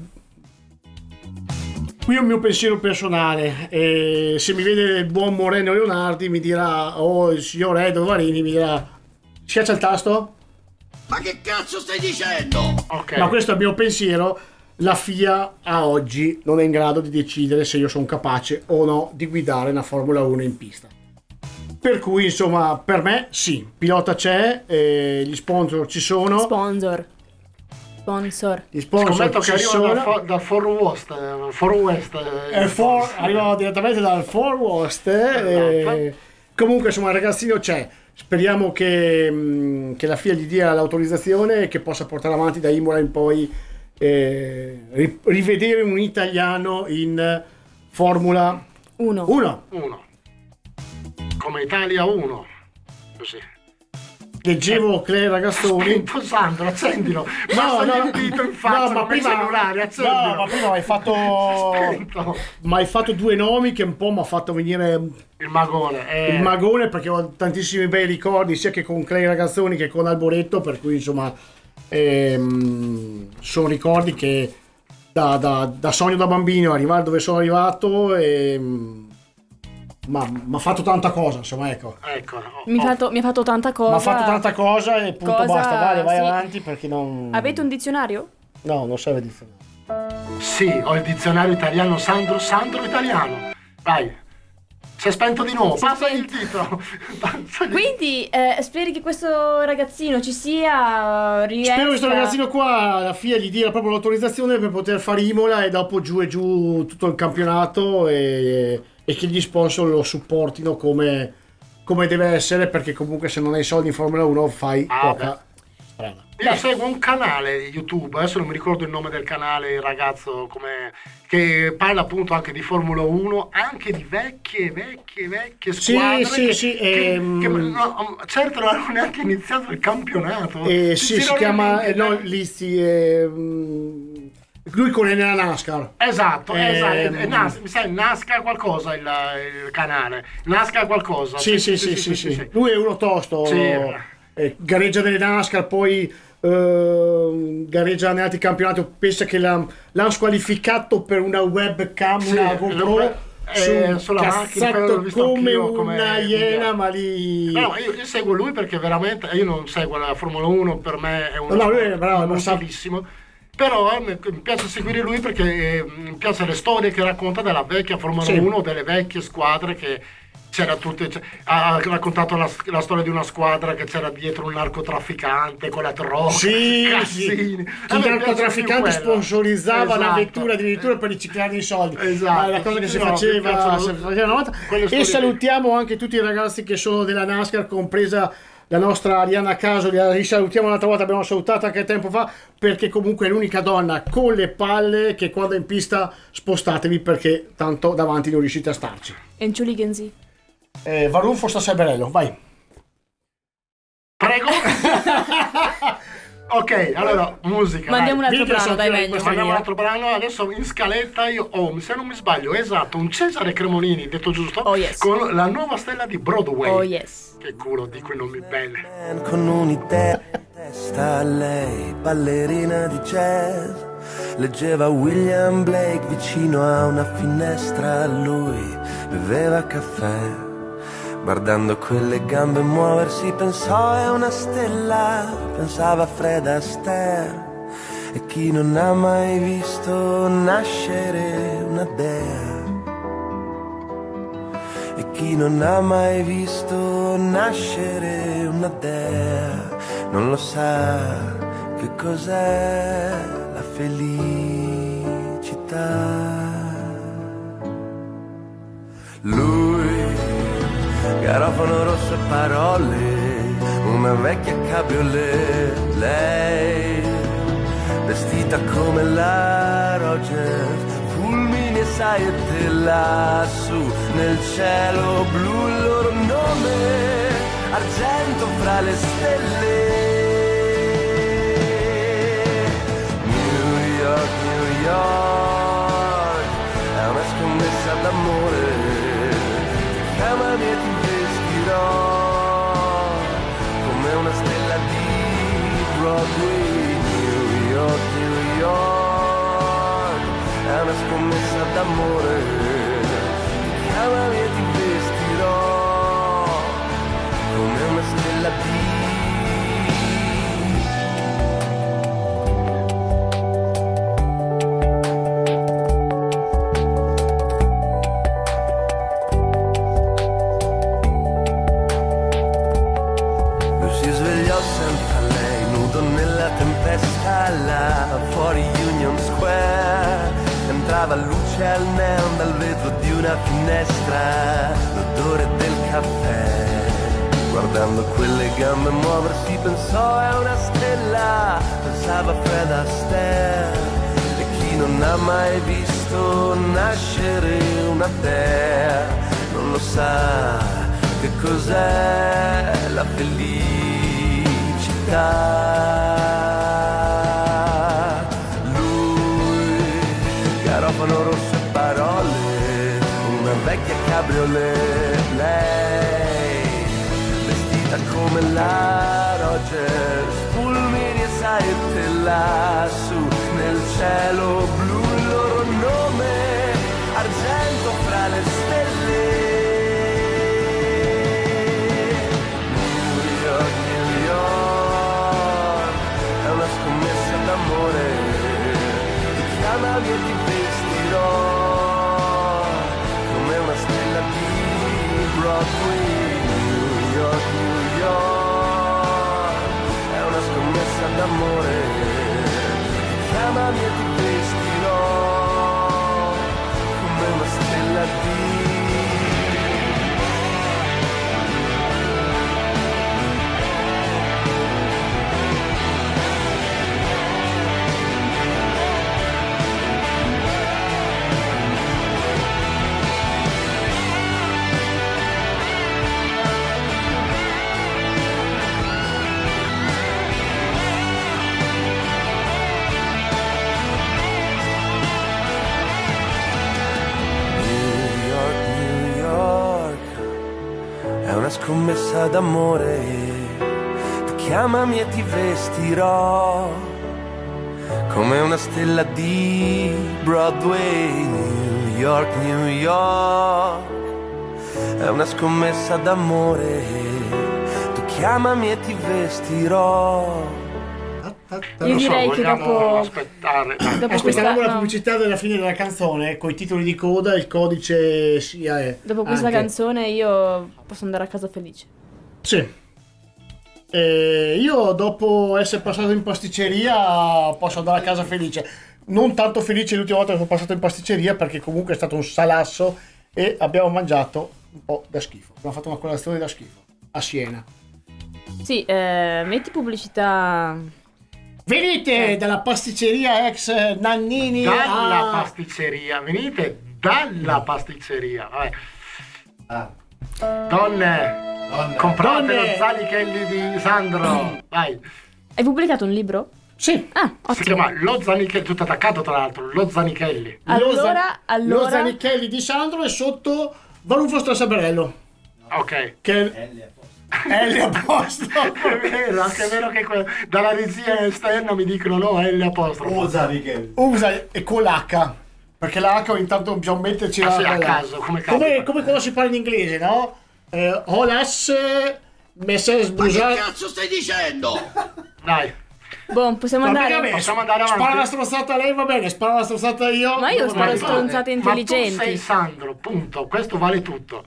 Speaker 3: Qui è un mio pensiero personale, e se mi vede il buon Moreno Leonardi mi dirà, o il signor Edo Varini mi dirà, schiaccia il tasto?
Speaker 1: Ma che cazzo stai dicendo?
Speaker 4: Ok.
Speaker 3: Ma questo è il mio pensiero. La F I A a oggi non è in grado di decidere se io sono capace o no di guidare una Formula uno in pista. Per cui, insomma, per me sì, pilota c'è, eh, gli sponsor ci sono,
Speaker 5: Sponsor. Sponsor.
Speaker 3: gli sponsor
Speaker 4: Scommetto che
Speaker 3: ci
Speaker 4: arriva
Speaker 3: sono.
Speaker 4: da, fo- da For West, eh, For West. eh,
Speaker 3: Eh, for- arrivava direttamente dal Forward. Eh,
Speaker 4: Esatto.
Speaker 3: comunque, insomma, il ragazzino c'è. Speriamo che, mh, che la F I A gli dia l'autorizzazione e che possa portare avanti da Imola in poi eh, ri- rivedere un italiano in Formula
Speaker 5: Uno.
Speaker 3: uno.
Speaker 4: Uno. Come Italia uno. Così.
Speaker 3: Leggevo Claire Ragazzoni.
Speaker 4: Spento Sandro, accendilo. Basta
Speaker 3: no,
Speaker 4: il dito in faccia,
Speaker 3: no, ma
Speaker 4: non
Speaker 3: prima,
Speaker 4: cellulare, accendilo.
Speaker 3: no, ma prima hai fatto,
Speaker 4: Spento.
Speaker 3: ma hai fatto due nomi che un po' mi ha fatto venire
Speaker 4: Il magone. eh.
Speaker 3: il magone, perché ho tantissimi bei ricordi sia che con Clay Ragazzoni che con Alboretto, per cui insomma ehm, sono ricordi che da, da, da sogno da bambino arrivare dove sono arrivato e ma mi ha fatto tanta cosa, insomma, ecco,
Speaker 4: Ecco. oh,
Speaker 5: Mi, ha
Speaker 4: oh.
Speaker 5: fatto, mi ha fatto tanta cosa.
Speaker 3: mi ha fatto tanta cosa e punto,
Speaker 5: Cosa-
Speaker 3: basta, vai, vai
Speaker 5: sì.
Speaker 3: avanti perché non...
Speaker 5: Avete un dizionario?
Speaker 3: No, non serve di
Speaker 4: Sì, ho il dizionario italiano Sandro, Sandro italiano. Vai. Si è spento di nuovo,
Speaker 5: Si è
Speaker 4: passa il
Speaker 5: spento.
Speaker 4: dito. Passa il-
Speaker 5: Quindi eh, speri che questo ragazzino ci sia, riesca...
Speaker 3: Spero che questo ragazzino qua, la F I A gli dia proprio l'autorizzazione per poter fare Imola e dopo giù e giù tutto il campionato e, e che gli sponsor lo supportino come, come deve essere, perché comunque se non hai soldi in Formula uno fai
Speaker 4: Ah,
Speaker 3: poca strada.
Speaker 4: Io seguo un canale YouTube, adesso non mi ricordo il nome del canale, il ragazzo come, che parla appunto anche di Formula uno, anche di vecchie, vecchie, vecchie
Speaker 3: Sì,
Speaker 4: squadre.
Speaker 3: sì,
Speaker 4: che,
Speaker 3: sì,
Speaker 4: che-
Speaker 3: ehm,
Speaker 4: che- no, certo non hanno neanche iniziato il campionato.
Speaker 3: Eh, sì, si
Speaker 4: girano
Speaker 3: chiama
Speaker 4: in-
Speaker 3: eh, no, Lizzi, eh, mm, lui con nella NASCAR.
Speaker 4: Esatto,
Speaker 3: Ehm,
Speaker 4: esatto. È Nas- mi sa, Nasca qualcosa il, il canale. Nasca qualcosa.
Speaker 3: Sì, sì, sì, sì, sì. Lui è uno tosto,
Speaker 4: Sì.
Speaker 3: eh, gareggia nelle NASCAR, poi eh, gareggia in altri campionati. Pensa che l'ha- l'hanno squalificato per una webcam,
Speaker 4: Sì,
Speaker 3: una GoPro,
Speaker 4: eh,
Speaker 3: su
Speaker 4: sulla macchina, quello l'ho
Speaker 3: cazzato
Speaker 4: visto
Speaker 3: come
Speaker 4: anch'io, come
Speaker 3: una
Speaker 4: video.
Speaker 3: iena, ma lì...
Speaker 4: No, io, io seguo lui perché veramente io non seguo la Formula uno, per me è un
Speaker 3: No, no, lui è bravo, non sa-
Speaker 4: bellissimo. Però eh, mi mi piace seguire lui perché eh, mi piace le storie che racconta della vecchia Formula
Speaker 3: Sì.
Speaker 4: uno, delle vecchie squadre che c'era tutte, c- ha raccontato la, la storia di una squadra che c'era dietro un narcotrafficante con la droga,
Speaker 3: Sì,
Speaker 4: Cassini.
Speaker 3: sì.
Speaker 4: A me
Speaker 3: Il
Speaker 4: piace
Speaker 3: narcotrafficante
Speaker 4: più quella.
Speaker 3: sponsorizzava la
Speaker 4: Esatto.
Speaker 3: vettura addirittura per riciclare i soldi.
Speaker 4: Esatto.
Speaker 3: Ma è la cosa che
Speaker 4: Sì,
Speaker 3: si
Speaker 4: no, mi
Speaker 3: faceva,
Speaker 4: piacciono
Speaker 3: si faceva una volta.
Speaker 4: quelle storie
Speaker 3: E
Speaker 4: lì.
Speaker 3: salutiamo anche tutti i ragazzi che sono della NASCAR, compresa la nostra Arianna Caso, la risalutiamo un'altra volta, abbiamo salutato anche tempo fa, perché comunque è l'unica donna con le palle che quando è in pista spostatevi, perché tanto davanti non riuscite a starci.
Speaker 5: Entschuldigen Sie.
Speaker 3: Eh, Varunfo sta Seberello, vai.
Speaker 4: Prego. Ok, allora musica.
Speaker 5: Mandiamo un
Speaker 4: dai.
Speaker 5: altro
Speaker 3: Video
Speaker 5: brano, dai,
Speaker 3: sotto
Speaker 5: meglio.
Speaker 3: questa
Speaker 4: Mandiamo un
Speaker 3: mania.
Speaker 4: altro brano. Adesso in scaletta io ho, se non mi sbaglio, esatto, un Cesare Cremonini, detto giusto?
Speaker 5: Oh, yes.
Speaker 4: Con la nuova stella di Broadway.
Speaker 5: Oh yes.
Speaker 4: Che culo di quei nomi belli.
Speaker 8: Con un'idea in testa a lei, ballerina di jazz, leggeva William Blake vicino a una finestra, lui beveva caffè, Guardando quelle gambe muoversi pensò è una stella, pensava a Fred Astaire. E chi non ha mai visto nascere una dea? E chi non ha mai visto nascere una dea non lo sa che cos'è la felicità. Lui, garofano rosso e parole, una vecchia cabriolet, lei vestita come la Rogers, fulmini e saette lassù nel cielo blu, il loro nome argento fra le stelle. New York, New York, è una scommessa d'amore, chiamami e ti vestirò come una stella di Broadway. New York, New York, è una scommessa d'amore, chiamami e ti vestirò come una stella di là fuori Union Square, entrava luce al neon dal vetro di una finestra, l'odore del caffè. Guardando quelle gambe muoversi pensò è una stella, pensava a Fred Astaire. E chi non ha mai visto nascere una dea non lo sa che cos'è la felicità. Garofano rosso e parole, una vecchia cabriolet, lei vestita come la Rogers, fulmini e saette lassù nel cielo blu, il loro nome argento fra le stelle. New York, New York, è una scommessa d'amore, chiamami e ti vestirò come una stella di Broadway. New York, New York, è una scommessa d'amore, chiamami e ti vestirò come una stella di scommessa d'amore, chiamami e ti vestirò come una stella di Broadway. New York, New York, è una scommessa d'amore, tu chiamami e ti vestirò.
Speaker 5: Io direi che dopo
Speaker 4: aspettare.
Speaker 5: dopo
Speaker 3: Aspettiamo
Speaker 5: questa,
Speaker 3: la
Speaker 5: no,
Speaker 3: pubblicità della fine della canzone con i titoli di coda e il codice S I A E.
Speaker 5: dopo questa
Speaker 3: Anche.
Speaker 5: canzone io posso andare a casa felice.
Speaker 3: Sì. E io dopo essere passato in pasticceria posso andare a casa felice. Non tanto felice l'ultima volta che sono passato in pasticceria perché comunque è stato un salasso e abbiamo mangiato un po' da schifo. Abbiamo fatto una colazione da schifo a Siena.
Speaker 5: Sì, eh, metti pubblicità.
Speaker 3: Venite dalla pasticceria ex Nannini
Speaker 4: Dalla
Speaker 3: a...
Speaker 4: pasticceria, venite dalla pasticceria. Vabbè. Donne, comprate
Speaker 3: Donne.
Speaker 4: lo Zanichelli di Sandro. Vai.
Speaker 5: Hai pubblicato un libro?
Speaker 3: Sì.
Speaker 5: Ah,
Speaker 4: Si
Speaker 5: ottimo.
Speaker 4: chiama Lo Zanichelli, tutto attaccato tra l'altro, Lo Zanichelli.
Speaker 5: Allora,
Speaker 3: Lo Zan-
Speaker 5: allora-
Speaker 3: Lo Zanichelli di Sandro è sotto Valufo Strassaberello.
Speaker 4: Ok.
Speaker 3: Che è L apostolo.
Speaker 4: È vero, anche è vero che que- dalla regia esterna mi dicono no, è L apostrofo.
Speaker 1: Usa Michele.
Speaker 3: Usa e con l'H. Perché l'H ogni tanto dobbiamo metterci
Speaker 4: Ah,
Speaker 3: la
Speaker 4: sì, a
Speaker 3: la-
Speaker 4: caso, come caso.
Speaker 3: come, come quando si parla in inglese, no? Eh, Olas, Messer
Speaker 1: Ma che
Speaker 3: Sbrusat.
Speaker 1: cazzo stai dicendo?
Speaker 4: Dai,
Speaker 5: Boh, possiamo andare?
Speaker 3: Praticamente,
Speaker 4: Possiamo andare avanti?
Speaker 3: Spara la stronzata lei, va bene, spara la stronzata io.
Speaker 5: Ma io
Speaker 3: va
Speaker 5: sparo
Speaker 3: bene.
Speaker 5: stronzate
Speaker 4: ma tu
Speaker 5: intelligenti.
Speaker 4: sei Sandro, punto. Questo vale tutto.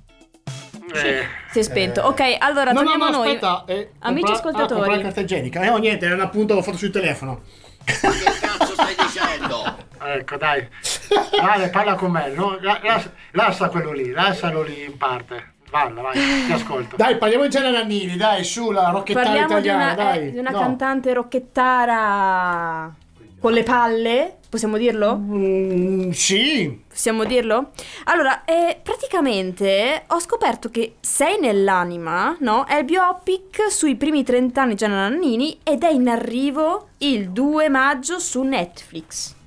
Speaker 4: Eh,
Speaker 5: Si è spento. Ok, allora
Speaker 3: No, no,
Speaker 5: torniamo
Speaker 3: no,
Speaker 5: a noi.
Speaker 3: aspetta. Eh,
Speaker 5: Amici
Speaker 3: compra-
Speaker 5: ascoltatori.
Speaker 3: Ah, comprare carta igienica. Eh, no, niente, era un appunto che ho fatto sul telefono.
Speaker 1: Ma che cazzo stai dicendo?
Speaker 4: ecco, dai. Vale, parla con me. No, la- lascia, lascia quello lì, lascialo lì in parte. Parla, vai, ti ascolto.
Speaker 3: Dai, parliamo di Gianna Nannini, dai, su, la rocchettara
Speaker 5: Parliamo di
Speaker 3: italiana,
Speaker 5: una,
Speaker 3: dai.
Speaker 5: eh, di una
Speaker 3: No.
Speaker 5: cantante rocchettara con le palle, possiamo dirlo?
Speaker 3: Mm, sì.
Speaker 5: Possiamo dirlo? Allora, eh, praticamente ho scoperto che Sei nell'anima, no? È il biopic sui primi trenta anni di Gianna Nannini ed è in arrivo il due maggio su Netflix.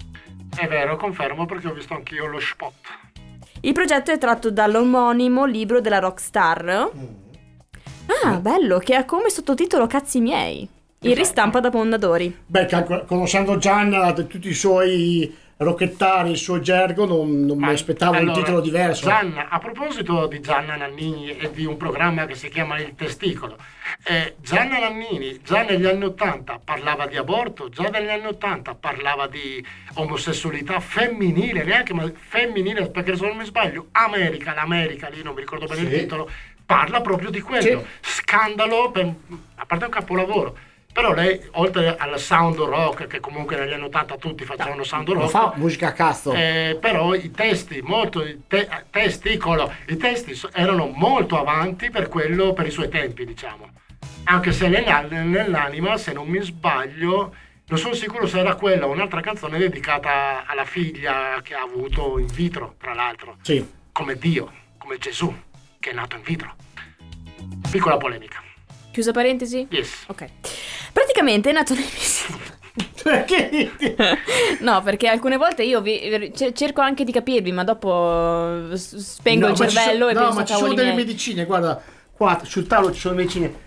Speaker 4: È vero, confermo perché ho visto anch'io lo spot.
Speaker 5: Il progetto è tratto dall'omonimo libro della rockstar. Ah, bello, che ha come sottotitolo Cazzi miei. In ristampa da Mondadori.
Speaker 3: Beh, calcola- conoscendo Gianna, de- tutti i suoi rocchettari, il suo gergo, non, non mi
Speaker 4: Ma-
Speaker 3: aspettavo
Speaker 4: allora,
Speaker 3: un titolo diverso.
Speaker 4: Gianna, a proposito di Gianna Nannini e di un programma che si chiama Il Testicolo, eh, Gianna Nannini già negli anni Ottanta parlava di aborto, già negli anni Ottanta parlava di omosessualità femminile, neanche ma femminile, perché se non mi sbaglio, America, l'America lì, non mi ricordo bene
Speaker 3: Sì.
Speaker 4: il titolo, parla proprio di quello.
Speaker 3: Sì.
Speaker 4: Scandalo, per, a parte un capolavoro. Però lei, oltre al sound rock, che comunque negli anni Ottanta tutti facevano sound
Speaker 3: Non
Speaker 4: rock,
Speaker 3: fa musica a cazzo.
Speaker 4: eh, però i testi, molto, i te- testicolo, i testi so- erano molto avanti per quello, per i suoi tempi, diciamo. Anche se nell'an- nell'anima, se non mi sbaglio, non sono sicuro se era quella o un'altra canzone dedicata alla figlia che ha avuto in vitro, tra l'altro,
Speaker 3: Sì.
Speaker 4: come Dio, come Gesù, che è nato in vitro. Piccola polemica.
Speaker 5: Chiusa parentesi?
Speaker 4: Yes.
Speaker 5: Ok. Praticamente è nato nei mesi.
Speaker 3: Perché?
Speaker 5: No, perché alcune volte io vi- ce- cerco anche di capirvi, ma dopo eh, s- spengo
Speaker 3: No,
Speaker 5: il
Speaker 3: ma ci
Speaker 5: cervello
Speaker 3: sono-
Speaker 5: e
Speaker 3: no,
Speaker 5: penso
Speaker 3: ma
Speaker 5: a
Speaker 3: ci sono
Speaker 5: cavoli
Speaker 3: delle
Speaker 5: miei.
Speaker 3: medicine, guarda, qua sul tavolo ci sono medicine.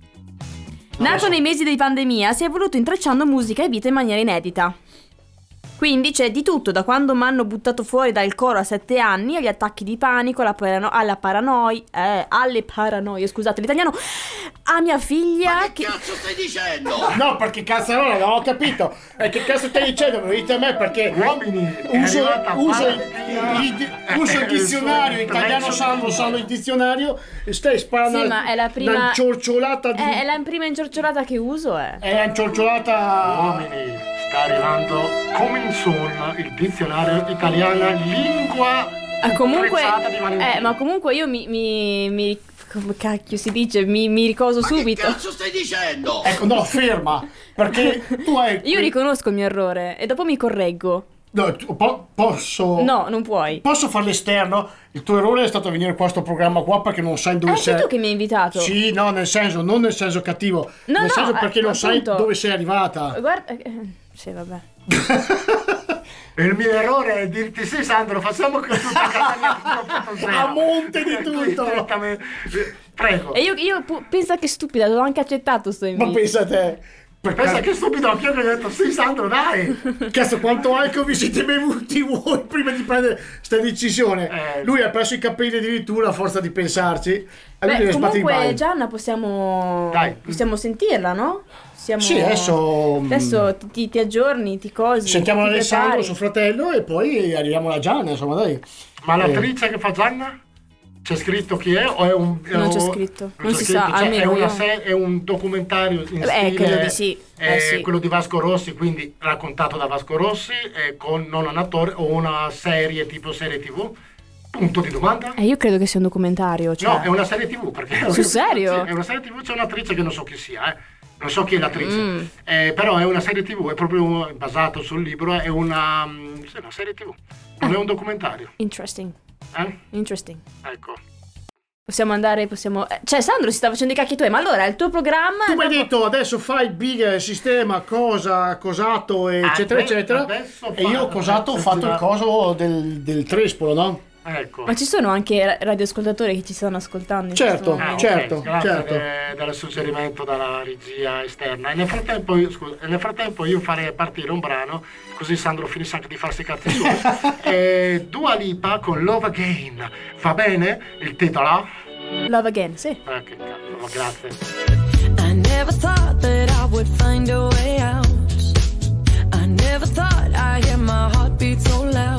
Speaker 5: Nato nei mesi di pandemia, si è evoluto intrecciando musica e vita in maniera inedita. Quindi c'è di tutto, da quando mi hanno buttato fuori dal coro a sette anni, agli attacchi di panico, alla, parano- alla paranoia, eh, alle paranoie, scusate l'italiano, a mia figlia
Speaker 1: Ma che
Speaker 5: che...
Speaker 1: cazzo stai dicendo?
Speaker 3: No, perché cazzarola, non ho capito. E che cazzo stai dicendo? Me lo dite a me perché
Speaker 4: Uomini, è
Speaker 3: uso,
Speaker 4: arrivata
Speaker 3: uso, il,
Speaker 4: Valentina.
Speaker 3: il- uso il dizionario,
Speaker 4: Il suo
Speaker 3: italiano
Speaker 4: intermezzo
Speaker 3: Sandro,
Speaker 4: di-
Speaker 3: sanno il dizionario e stai sparando
Speaker 5: Sì, ma è la prima-
Speaker 3: una ciorciolata di...
Speaker 5: Eh, è la prima inciorciolata che uso, eh.
Speaker 3: È una ciorciolata...
Speaker 4: Uomini, sta arrivando coming soon il dizionario italiana lingua
Speaker 5: Ah, comunque,
Speaker 4: intrecciata di Valentina.
Speaker 5: eh, ma comunque io mi, mi, mi- come cacchio si dice, mi, mi ricoso
Speaker 1: Ma
Speaker 5: subito.
Speaker 1: che cazzo stai dicendo?
Speaker 3: Ecco, no, ferma, perché tu hai...
Speaker 5: Io riconosco il mio errore e dopo mi correggo.
Speaker 3: No, tu- po- posso...
Speaker 5: No, non puoi.
Speaker 3: Posso fare l'esterno? Il tuo errore è stato venire qua a sto programma qua perché non sai dove
Speaker 5: Eh, sei
Speaker 3: sei.
Speaker 5: tu che mi hai invitato.
Speaker 3: Sì, no, nel senso, non nel senso cattivo,
Speaker 5: No,
Speaker 3: nel
Speaker 5: no,
Speaker 3: senso perché
Speaker 5: eh,
Speaker 3: non
Speaker 5: appunto.
Speaker 3: sai dove sei arrivata.
Speaker 5: Guarda, eh, sì, vabbè.
Speaker 4: Il mio errore è dirti sì Sandro, facciamo che tutto
Speaker 3: A monte di tutto.
Speaker 4: Prego.
Speaker 5: E io, io pu- pensa che stupida, l'ho anche accettato sto invito.
Speaker 3: Ma pensa a te.
Speaker 4: Pensa che stupido anch'io che ho detto sì Sandro dai.
Speaker 3: Cazzo, quanto alcol vi siete bevuti voi prima di prendere questa decisione?
Speaker 4: Eh.
Speaker 3: Lui ha perso i capelli addirittura a forza di pensarci. E lui
Speaker 5: Beh,
Speaker 3: deve sbattere i
Speaker 5: comunque
Speaker 3: bagni.
Speaker 5: Gianna possiamo
Speaker 4: Dai.
Speaker 5: possiamo sentirla, no? Siamo...
Speaker 3: Sì, adesso, mm,
Speaker 5: Adesso ti, ti, ti aggiorni, ti cosi.
Speaker 3: Sentiamo
Speaker 5: ti
Speaker 3: Alessandro,
Speaker 5: prepari.
Speaker 3: suo fratello, e poi arriviamo alla Gianna, insomma, dai.
Speaker 4: Ma l'attrice che fa Gianna? C'è scritto chi è? O è un,
Speaker 5: Non
Speaker 4: o-
Speaker 5: c'è scritto. Non
Speaker 4: c'è
Speaker 5: si sa,
Speaker 4: Cioè, è,
Speaker 5: almeno
Speaker 4: una
Speaker 5: io.
Speaker 4: se- è un documentario in
Speaker 5: Beh,
Speaker 4: stile
Speaker 5: credo di sì.
Speaker 4: eh,
Speaker 5: Eh, sì.
Speaker 4: quello di Vasco Rossi, quindi raccontato da Vasco Rossi eh, con non un attore o una serie tipo serie tv? Punto di domanda?
Speaker 5: Eh, io credo che sia un documentario, cioè...
Speaker 4: No, è una serie tv perché
Speaker 5: Sul serio?
Speaker 4: Sì, è una serie tv, c'è un'attrice che non so chi sia, eh. Non so chi è l'attrice,
Speaker 5: Mm.
Speaker 4: eh, però è una serie tv, è proprio basato sul libro, è una, mm, sì, una serie tv, non è un documentario,
Speaker 5: Interesting,
Speaker 4: eh?
Speaker 5: interesting.
Speaker 4: Ecco.
Speaker 5: Possiamo andare, possiamo... eh, Cioè, Sandro si sta facendo i cacchi tuoi, ma allora il tuo programma...
Speaker 3: Tu mi hai
Speaker 5: dopo-
Speaker 3: detto adesso fai big sistema, cosa, cosato, eccetera,
Speaker 4: Adesso-
Speaker 3: eccetera.
Speaker 4: adesso
Speaker 3: E
Speaker 4: fa-
Speaker 3: io cosato ho fatto il coso del, del Trespolo, no?
Speaker 4: Ecco.
Speaker 5: Ma ci sono anche ra- radioascoltatori che ci stanno ascoltando in
Speaker 3: Certo.
Speaker 5: questo
Speaker 4: Ah,
Speaker 5: momento.
Speaker 4: ok,
Speaker 3: certo,
Speaker 4: grazie
Speaker 3: certo.
Speaker 4: de- del suggerimento dalla regia esterna. E nel frattempo, io, scusa, e nel frattempo io farei partire un brano, così Sandro finisce anche di farsi i cazzi suoi. eh, Dua Lipa con Love Again. Va bene il titolo?
Speaker 5: Love Again, sì.
Speaker 4: Eh, che cazzo, grazie.
Speaker 7: I never thought that I would find a way out. I never thought I'd hear my heartbeat so loud.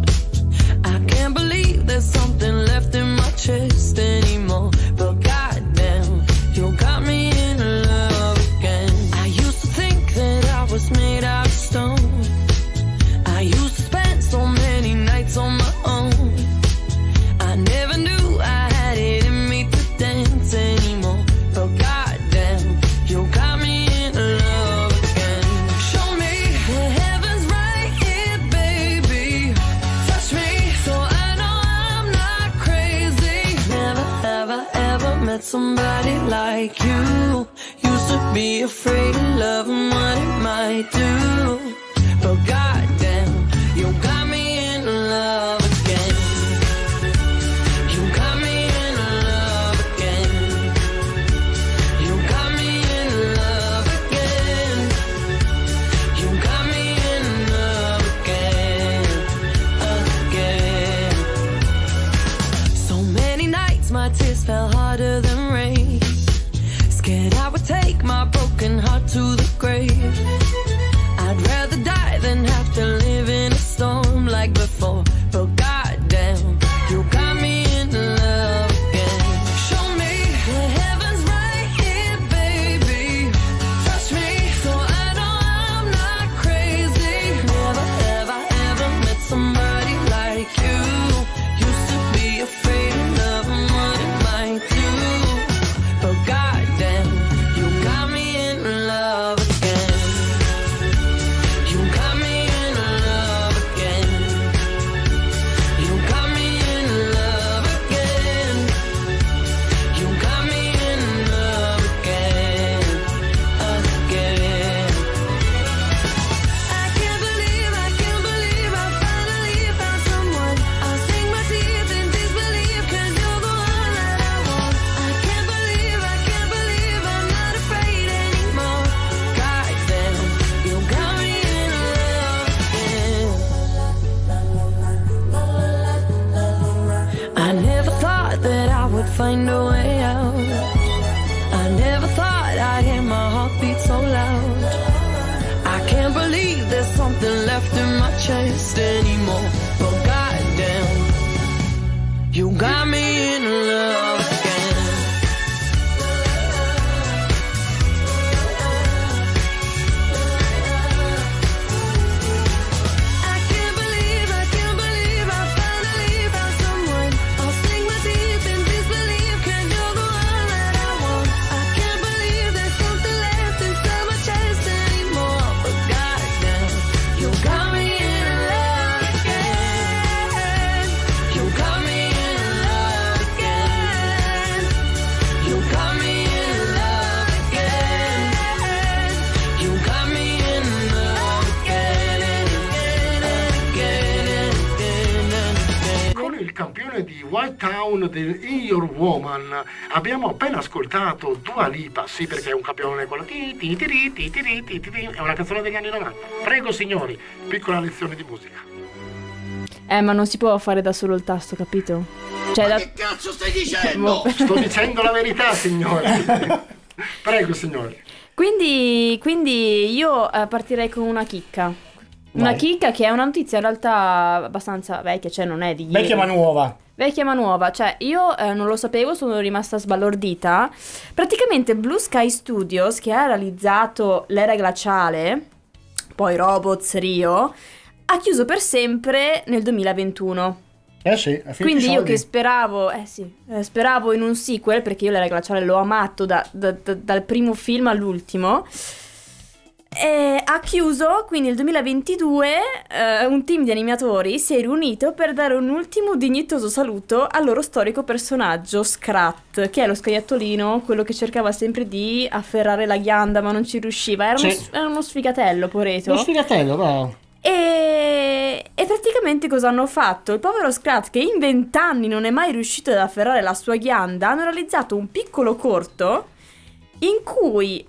Speaker 7: I can't believe there's something left in my chest anymore. But goddamn, you got me in love again. I used to think that I was made out of stone. I used to spend so many nights on my own. I never knew I had it in me to dance anymore. But goddamn, you got me in love again. Show me the heavens right here, baby. Touch me so I know I'm not crazy. Never, ever, ever met somebody like you. Used to be afraid of love and what it might do. But goddamn, you got me in love again. You got me in love again. You got me in love again. You got me in love again, again. So many nights my tears fell harder than rain. Scared I would take my broken heart to the grave. I'd rather die than have to live in a storm like before. But goddamn, you got me in love again. Show me the heavens right here, baby. Touch me so I know I'm not crazy. Never, ever, ever met somebody like you. Used to be afraid of love and what it might do. But goddamn, you got me in love again. You got me in love again. You got me in love again. You got me in love again, again. I can't believe, I can't believe I finally found someone. I'll sink my teeth in disbelief 'cause you're the one that I want. I can't believe, I can't believe I'm not afraid anymore. Goddamn, you got me in love again. I never thought that I would find a way out. I never thought I'd hear my heartbeat so loud. I can't believe there's something left in my chest anymore. But goddamn, you got me in love again. I can't believe, I can't believe I finally found someone. I'll sink my teeth in disbelief 'cause you're the one that I want. I can't believe there's something left inside my chest anymore. But goddamn, you got me in love again. You got me in love again. You got me in love again. You got me in love again and again and again and again and again.
Speaker 4: Con il campione di White Town del In Your Woman abbiamo appena ascoltato Dua Lipa, sì, perché è un campione quello ti ti ti ti ti ti ti ti ti, è una canzone degli anni novanta. Prego signori, piccola lezione di musica.
Speaker 5: Eh, ma non si può fare da solo il tasto, capito? Cioè,
Speaker 1: Ma
Speaker 5: da...
Speaker 1: che cazzo stai dicendo?
Speaker 4: Sto dicendo la verità, signori. Prego signori.
Speaker 5: Quindi, quindi io eh, partirei con una chicca. Una
Speaker 3: Vai.
Speaker 5: chicca che è una notizia in realtà abbastanza vecchia, cioè non è di ieri.
Speaker 3: Vecchia ma nuova.
Speaker 5: Vecchia ma nuova, cioè io eh, non lo sapevo, sono rimasta sbalordita. Praticamente Blue Sky Studios, che ha realizzato l'era glaciale, poi Robots, Rio, ha chiuso per sempre nel duemilaventuno.
Speaker 3: Eh sì, è finito
Speaker 5: Quindi
Speaker 3: i
Speaker 5: io
Speaker 3: soldi.
Speaker 5: che speravo, eh sì, eh, speravo in un sequel, perché io l'era glaciale l'ho amato da- da- da- dal primo film all'ultimo. E ha chiuso, quindi nel duemilaventidue eh, un team di animatori si è riunito per dare un ultimo dignitoso saluto al loro storico personaggio Scrat, che è lo scoiattolino, quello che cercava sempre di afferrare la ghianda ma non ci riusciva. Era,
Speaker 3: Sì.
Speaker 5: uno, era uno sfigatello, poreto.
Speaker 3: Lo sfigatello, bravo.
Speaker 5: E... e praticamente cosa hanno fatto? Il povero Scrat, che in vent'anni non è mai riuscito ad afferrare la sua ghianda, hanno realizzato un piccolo corto in cui...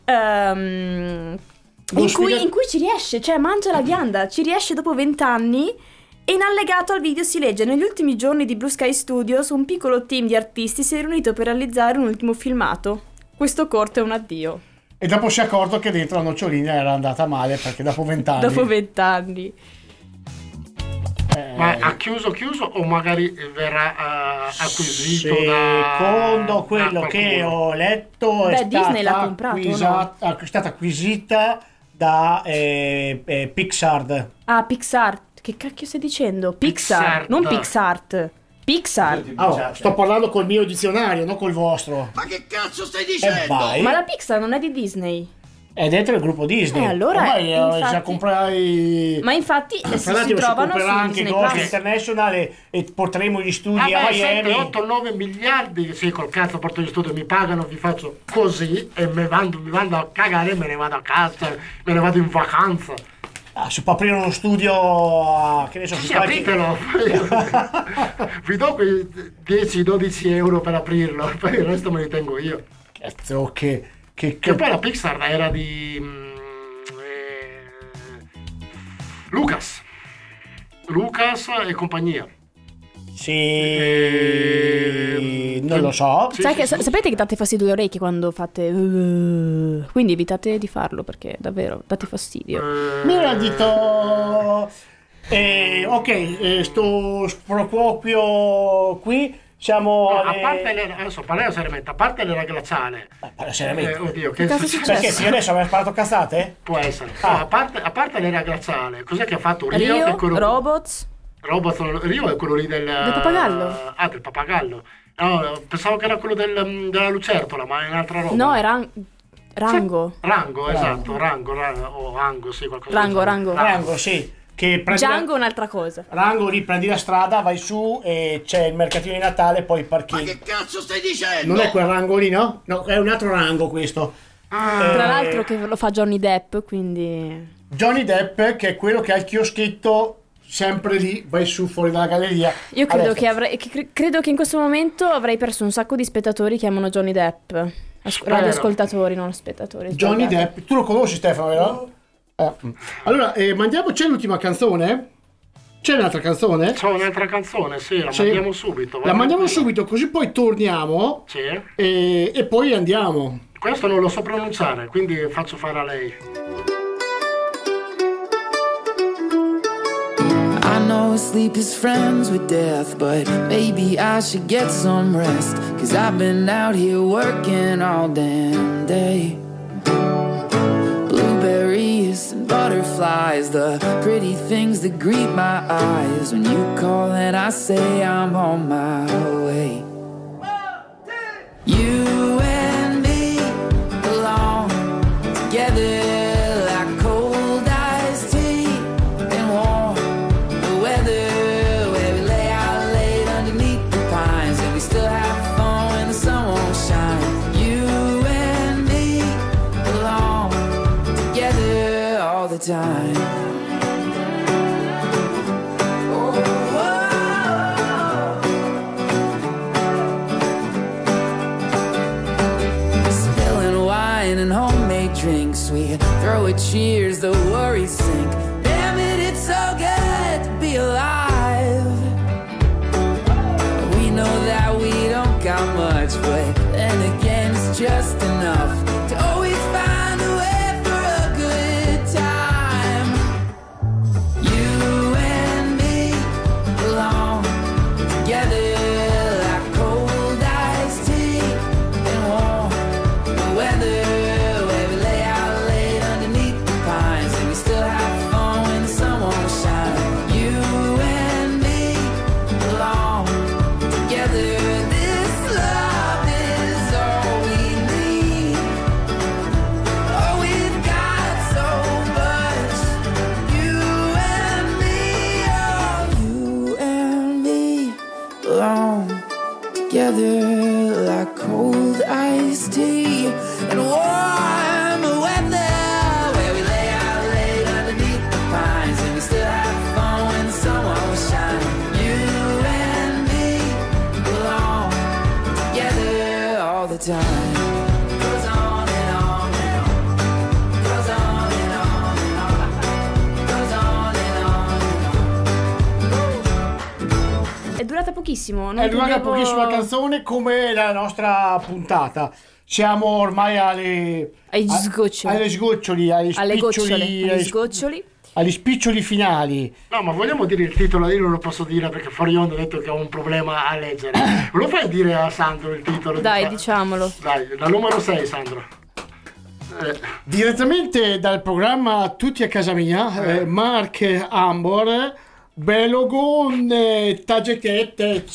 Speaker 5: ehm,
Speaker 3: Lo
Speaker 5: in cui,
Speaker 3: spiega-
Speaker 5: in cui ci riesce, cioè mangia la ghianda, ci riesce dopo vent'anni E in allegato al video si legge: negli ultimi giorni di Blue Sky Studios un piccolo team di artisti si è riunito per realizzare un ultimo filmato. Questo corto è un addio.
Speaker 3: E dopo si è accorto che dentro la nocciolina era andata male, perché dopo vent'anni.
Speaker 5: Dopo vent'anni.
Speaker 3: Eh,
Speaker 4: Ma ha chiuso chiuso o magari verrà uh, acquisito da...
Speaker 3: Secondo quello
Speaker 4: da
Speaker 3: che
Speaker 4: qualcuno?
Speaker 3: ho letto è
Speaker 5: Beh, Disney l'ha
Speaker 3: stata,
Speaker 5: comprato,
Speaker 3: acquisa- è stata acquisita da eh, eh, Pixar.
Speaker 5: Ah, Pixar. Che cacchio stai dicendo? Pixar,
Speaker 4: Pixar.
Speaker 5: non Pixar. Pixar.
Speaker 3: Oh, sto parlando col mio dizionario, non col vostro.
Speaker 1: Ma che cazzo stai
Speaker 3: E
Speaker 1: dicendo?
Speaker 3: vai.
Speaker 5: Ma la Pixar non è di Disney.
Speaker 3: È dentro il gruppo Disney.
Speaker 5: Eh, allora,
Speaker 3: Ormai eh,
Speaker 5: infatti-
Speaker 3: già comprai.
Speaker 5: Ma infatti eh, si,
Speaker 3: Fra l'altro
Speaker 5: si
Speaker 3: si
Speaker 5: trovano su
Speaker 3: comprerà anche
Speaker 5: Disney
Speaker 3: Ghost
Speaker 5: Plus.
Speaker 3: International e, e porteremo gli studi
Speaker 4: Ah
Speaker 3: a
Speaker 4: beh, sette,
Speaker 3: Miami.
Speaker 4: otto, nove miliardi, sì, col cazzo porto gli studi, mi pagano, vi faccio così e me vado, mi vado a cagare e me ne vado a casa, me ne vado in vacanza.
Speaker 3: Ah, si può aprire uno studio a, che ne so,
Speaker 4: Sì,
Speaker 3: si fa-
Speaker 4: apritelo! Vi do quei dieci dodici euro per aprirlo, poi il resto me li tengo io.
Speaker 3: Cazzo, che, che,
Speaker 4: Che
Speaker 3: che...
Speaker 4: poi la Pixar era di... mm, eh, Lucas. Lucas e compagnia.
Speaker 3: Sì,
Speaker 4: Eh,
Speaker 3: non lo so.
Speaker 4: Sì,
Speaker 5: Sai
Speaker 4: sì,
Speaker 5: che,
Speaker 4: sì.
Speaker 5: Sapete che date fastidio alle orecchie quando fate uh, quindi evitate di farlo perché davvero date fastidio.
Speaker 4: Eh,
Speaker 3: Mi era detto eh, ok, eh, sto sproloquio qui siamo
Speaker 4: no, a
Speaker 3: alle-
Speaker 4: parte le, adesso parliamo seriamente, a parte l'era glaciale.
Speaker 3: Eh, parla seriamente.
Speaker 4: Eh, oddio, che,
Speaker 5: cosa è
Speaker 4: succede?
Speaker 5: successo?
Speaker 3: Perché fino adesso aveva sparato cazzate?
Speaker 4: Può essere.
Speaker 3: Ah.
Speaker 4: No, a parte, a parte l'era glaciale, cos'è che ha fatto Rio?
Speaker 5: Rio,
Speaker 4: che è quello,
Speaker 5: Robots.
Speaker 4: Robot, Rio è quello lì del...
Speaker 5: Del pappagallo?
Speaker 4: Ah, del pappagallo. No, pensavo che era quello del, della lucertola, ma è un'altra roba.
Speaker 5: No, è Ran- Rango.
Speaker 4: Rango, esatto, Rango, Rango, o Rango, sì, qualcosa
Speaker 5: Rango,
Speaker 4: del
Speaker 5: Rango.
Speaker 4: genere.
Speaker 3: Rango, sì. Che prendi la-
Speaker 5: Django è un'altra cosa.
Speaker 3: Rango, lì prendi la strada, vai su e c'è il mercatino di Natale, poi
Speaker 1: Ma
Speaker 3: parcheggi.
Speaker 1: che cazzo stai dicendo?
Speaker 3: Non è quel rango lì, no? No, è un altro rango questo.
Speaker 4: Ah,
Speaker 5: Tra
Speaker 3: Eh,
Speaker 5: l'altro che lo fa Johnny Depp, quindi
Speaker 3: Johnny Depp, che è quello che ha il chioschetto sempre lì, vai su fuori dalla galleria.
Speaker 5: io credo
Speaker 3: Adesso.
Speaker 5: che, avrei, che cre- credo che in questo momento avrei perso un sacco di spettatori che amano Johnny Depp. As-
Speaker 4: Spero.
Speaker 5: radioascoltatori, non spettatori.
Speaker 3: Johnny
Speaker 5: sbagliato.
Speaker 3: Depp, tu lo conosci Stefano, vero? Eh. Allora, eh, mandiamo, c'è l'ultima canzone? C'è un'altra canzone?
Speaker 4: c'è un'altra canzone, sì, la
Speaker 3: Sì.
Speaker 4: mandiamo subito.
Speaker 3: La
Speaker 4: vai
Speaker 3: mandiamo
Speaker 4: tranquillo.
Speaker 3: subito, così poi torniamo
Speaker 4: Sì.
Speaker 3: e, e poi andiamo.
Speaker 4: Questo non lo so pronunciare, quindi faccio fare a lei.
Speaker 9: I know sleep is friends with death, but maybe I should get some rest. Cause I've been out here working all damn day. Blueberries and butterflies, the pretty things that greet my eyes. When you call and I say I'm on my way. You and me belong together like cold iced tea and warm the weather, where we lay out late underneath the pines and we still have fun when the sun won't shine. You and me belong together all the time. Spilling wine and homemade drinks, we throw a cheers, the worries sink. Damn it, it's so good to be alive. We know that we don't got much, but then again it's just enough to always find a way for a good time. You and me belong together like cold iced tea and warm the weather, where we lay out late underneath the pines and we still have fun when the sun won't shine. You and me belong together. This love is all we need. Oh, we've got so much. You and me, oh, you and me belong together like cold iced tea and warm weather, where we lay out late underneath the pines and we still have fun when the sun won't shine. You and me belong together all the time. Goes on and on and on. Goes on and on and on. Goes on and on and on.
Speaker 5: pochissimo. Non
Speaker 3: È durata
Speaker 5: credevo-
Speaker 3: pochissima canzone come la nostra puntata. Siamo ormai alle
Speaker 5: Ai
Speaker 3: a-
Speaker 5: sgoccioli.
Speaker 3: alle sgoccioli, agli
Speaker 5: Alle
Speaker 3: spiccioli,
Speaker 5: gocciole,
Speaker 3: agli
Speaker 5: agli
Speaker 3: sp-
Speaker 5: sgoccioli.
Speaker 3: agli spiccioli finali.
Speaker 4: No, ma vogliamo dire il titolo? Io non lo posso dire perché fuori onda ho detto che ho un problema a leggere. Lo fai dire a Sandro il titolo?
Speaker 5: Dai,
Speaker 4: Di-
Speaker 5: diciamolo.
Speaker 4: Dai, la numero sei, Sandro. Eh,
Speaker 3: Direttamente dal programma Tutti a casa mia, eh, Mark Ambor, Belogon, eh, Tagete,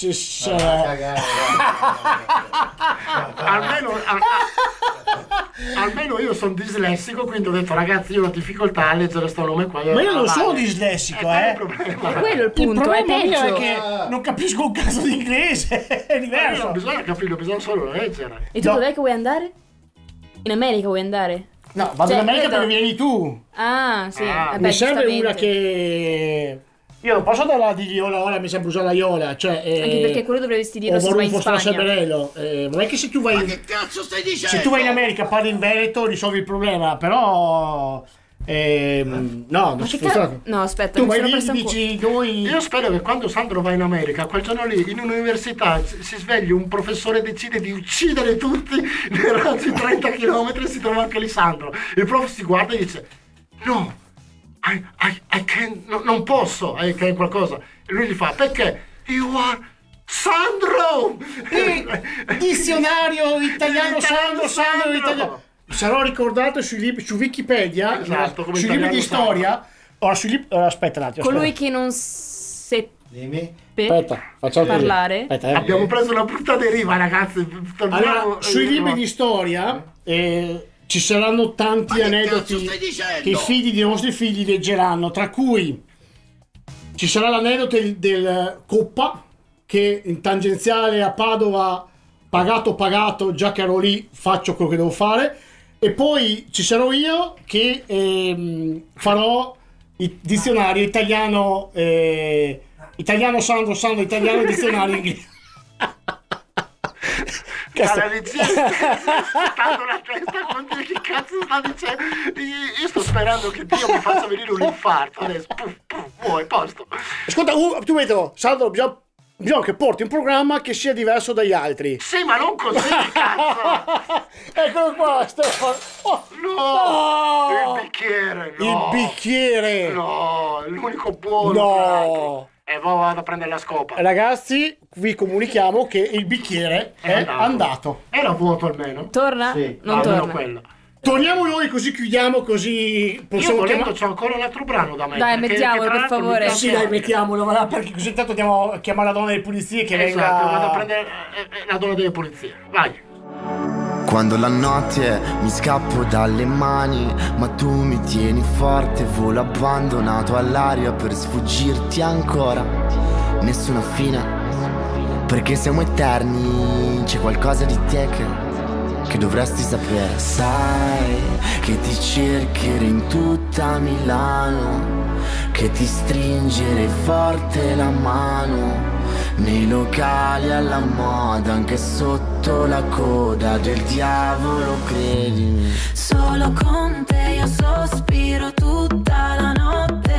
Speaker 4: almeno, al- almeno io sono dislessico, quindi ho detto ragazzi io ho difficoltà a leggere sto nome qua.
Speaker 3: Ma io non
Speaker 4: Vale.
Speaker 3: sono dislessico,
Speaker 4: qual è
Speaker 3: eh.
Speaker 4: il problema?
Speaker 5: È quello il
Speaker 3: Il
Speaker 5: punto, è
Speaker 3: problema mio
Speaker 5: peggio.
Speaker 3: è che non capisco un caso di inglese, è
Speaker 4: Eh,
Speaker 3: diverso.
Speaker 4: non bisogna capirlo, bisogna solo leggere.
Speaker 5: E tu
Speaker 3: No.
Speaker 5: dov'è che vuoi andare? In America vuoi andare?
Speaker 3: No, vado
Speaker 5: Cioè,
Speaker 3: in America
Speaker 5: credo-
Speaker 3: perché vieni tu.
Speaker 5: Ah, sì.
Speaker 4: Ah,
Speaker 5: eh
Speaker 3: Mi
Speaker 5: beh,
Speaker 3: serve
Speaker 5: giustamente.
Speaker 3: una che... Io non posso andare di Iola ora, mi serve usare la Iola, cioè... Eh,
Speaker 5: Anche perché quello dovresti dirlo
Speaker 3: o
Speaker 5: se vai in
Speaker 3: Borufo
Speaker 5: Spagna.
Speaker 3: Berello. Eh, non è che se tu vai...
Speaker 1: Ma che cazzo stai dicendo?
Speaker 3: Se tu vai in America, parli in Veneto, risolvi il problema, però... ehm, no, non
Speaker 5: Ma
Speaker 3: si
Speaker 5: che
Speaker 3: funziona.
Speaker 5: cazzo? No, aspetta,
Speaker 3: Tu
Speaker 5: mi
Speaker 3: vai
Speaker 5: sono
Speaker 3: lì
Speaker 5: persa
Speaker 3: e
Speaker 5: un po'.
Speaker 3: dici noi...
Speaker 4: Io spero che quando Sandro va in America, quel giorno lì, in un'università, si si svegli un professore decide di uccidere tutti nei razzi trenta chilometri e si trova anche lì Sandro. Il prof si guarda e dice, no, I, I, I can't, no, non posso, I can qualcosa. E lui gli fa, perché? You are Sandro!
Speaker 3: Dizionario italiano
Speaker 4: Italiano
Speaker 3: Sandro, Sandro,
Speaker 4: Sandro.
Speaker 3: italiano. Sarò ricordato sui libri, su Wikipedia,
Speaker 4: Esatto, come
Speaker 3: sui libri
Speaker 4: italiano
Speaker 3: di storia. Ora, sui libri... ora, aspetta un attimo.
Speaker 5: Colui
Speaker 3: aspetta.
Speaker 5: che non seppe
Speaker 3: Aspetta, facciamo così.
Speaker 5: parlare.
Speaker 3: Aspetta, eh.
Speaker 4: Abbiamo preso una brutta deriva, ragazzi. Torniamo-
Speaker 3: Allora, sui
Speaker 4: eh,
Speaker 3: libri
Speaker 4: no.
Speaker 3: di storia eh, ci saranno tanti
Speaker 1: Ma che
Speaker 3: aneddoti
Speaker 1: cazzo stai dicendo?
Speaker 3: che i figli dei nostri figli leggeranno, tra cui ci sarà l'aneddoto del, del Coppa che in tangenziale a Padova, pagato pagato, già che ero lì faccio quello che devo fare, e poi ci sarò io che ehm, farò il dizionario italiano eh, italiano Sandro Sandro italiano dizionario inglese.
Speaker 4: Alla regia stando la testa con te, che cazzo sta dicendo? Io sto sperando che Dio mi faccia venire un infarto adesso. Puff, puff, muore, posto.
Speaker 3: Ascolta, uh, tu vedo, Sandro, bisogna, bisogna che porti un programma che sia diverso dagli altri.
Speaker 4: Sì, ma non così, cazzo.
Speaker 3: Eccolo qua, Stefano. Oh,
Speaker 4: No,
Speaker 3: no!
Speaker 4: il bicchiere, no.
Speaker 3: Il bicchiere.
Speaker 4: No, l'unico buono.
Speaker 3: No.
Speaker 4: tra l'altro. E poi vado a prendere la scopa.
Speaker 3: Ragazzi, vi comunichiamo che il bicchiere è,
Speaker 4: È
Speaker 3: andato.
Speaker 4: andato. Era vuoto almeno.
Speaker 5: Torna?
Speaker 3: Sì.
Speaker 5: Non
Speaker 4: Almeno
Speaker 5: torna.
Speaker 4: quello.
Speaker 3: Torniamo noi così chiudiamo, così
Speaker 4: Io
Speaker 3: possiamo
Speaker 4: volendo
Speaker 3: chiamare...
Speaker 4: c'ho ancora un altro brano da mettere.
Speaker 5: Dai,
Speaker 4: che-
Speaker 5: mettiamolo,
Speaker 4: che tra
Speaker 5: per
Speaker 4: l'altro mi
Speaker 5: favore.
Speaker 4: piace
Speaker 3: Sì, dai,
Speaker 4: anche.
Speaker 3: mettiamolo, va, perché così intanto andiamo a chiamare la donna delle pulizie che
Speaker 4: Esatto,
Speaker 3: venga...
Speaker 4: vado a prendere eh, eh, la donna delle pulizie. Vai.
Speaker 8: Quando la notte mi scappo dalle mani, ma tu mi tieni forte, volo abbandonato all'aria per sfuggirti ancora. Nessuna fine, perché siamo eterni, c'è qualcosa di te che, che dovresti sapere. Sai che ti cercherò in tutta Milano, che ti stringerei forte la mano, nei locali alla moda, anche sotto la coda del diavolo, credimi.
Speaker 7: Solo con te io sospiro tutta la notte.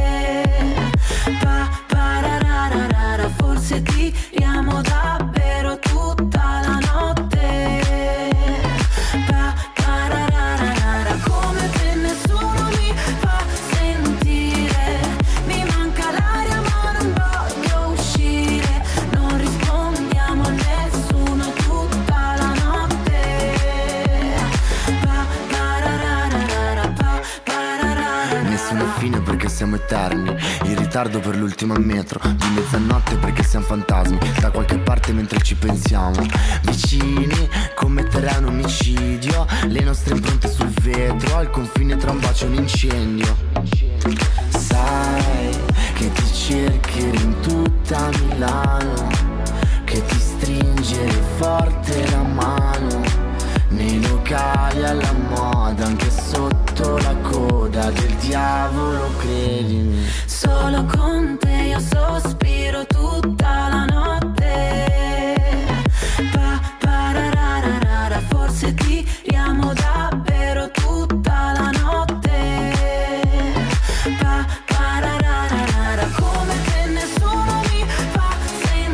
Speaker 7: Pa, parararara, forse tiriamo davvero tutta la notte. Pa, parararara, come che nessuno mi fa sentire. Mi manca l'aria ma non voglio uscire. Non rispondiamo a nessuno tutta la notte. Pa, parararara, pa, parararara.
Speaker 8: Nessuna fine perché siamo eterni, in ritardo per l'ultima metro, di mezzanotte perché siamo fantasmi, da qualche parte mentre ci pensiamo, vicini, commetterei un omicidio, le nostre impronte sul vetro, al confine tra un bacio e un incendio. Sai che ti cercherò in tutta Milano, che ti stringerei forte la mano, nei locali alla moda, anche sotto la coda del diavolo, credimi.
Speaker 7: Solo con te io sospiro tutta la notte. Pa, parararara, forse tiriamo davvero tutta la notte. Pa, parararara, come che nessuno mi fa sentire.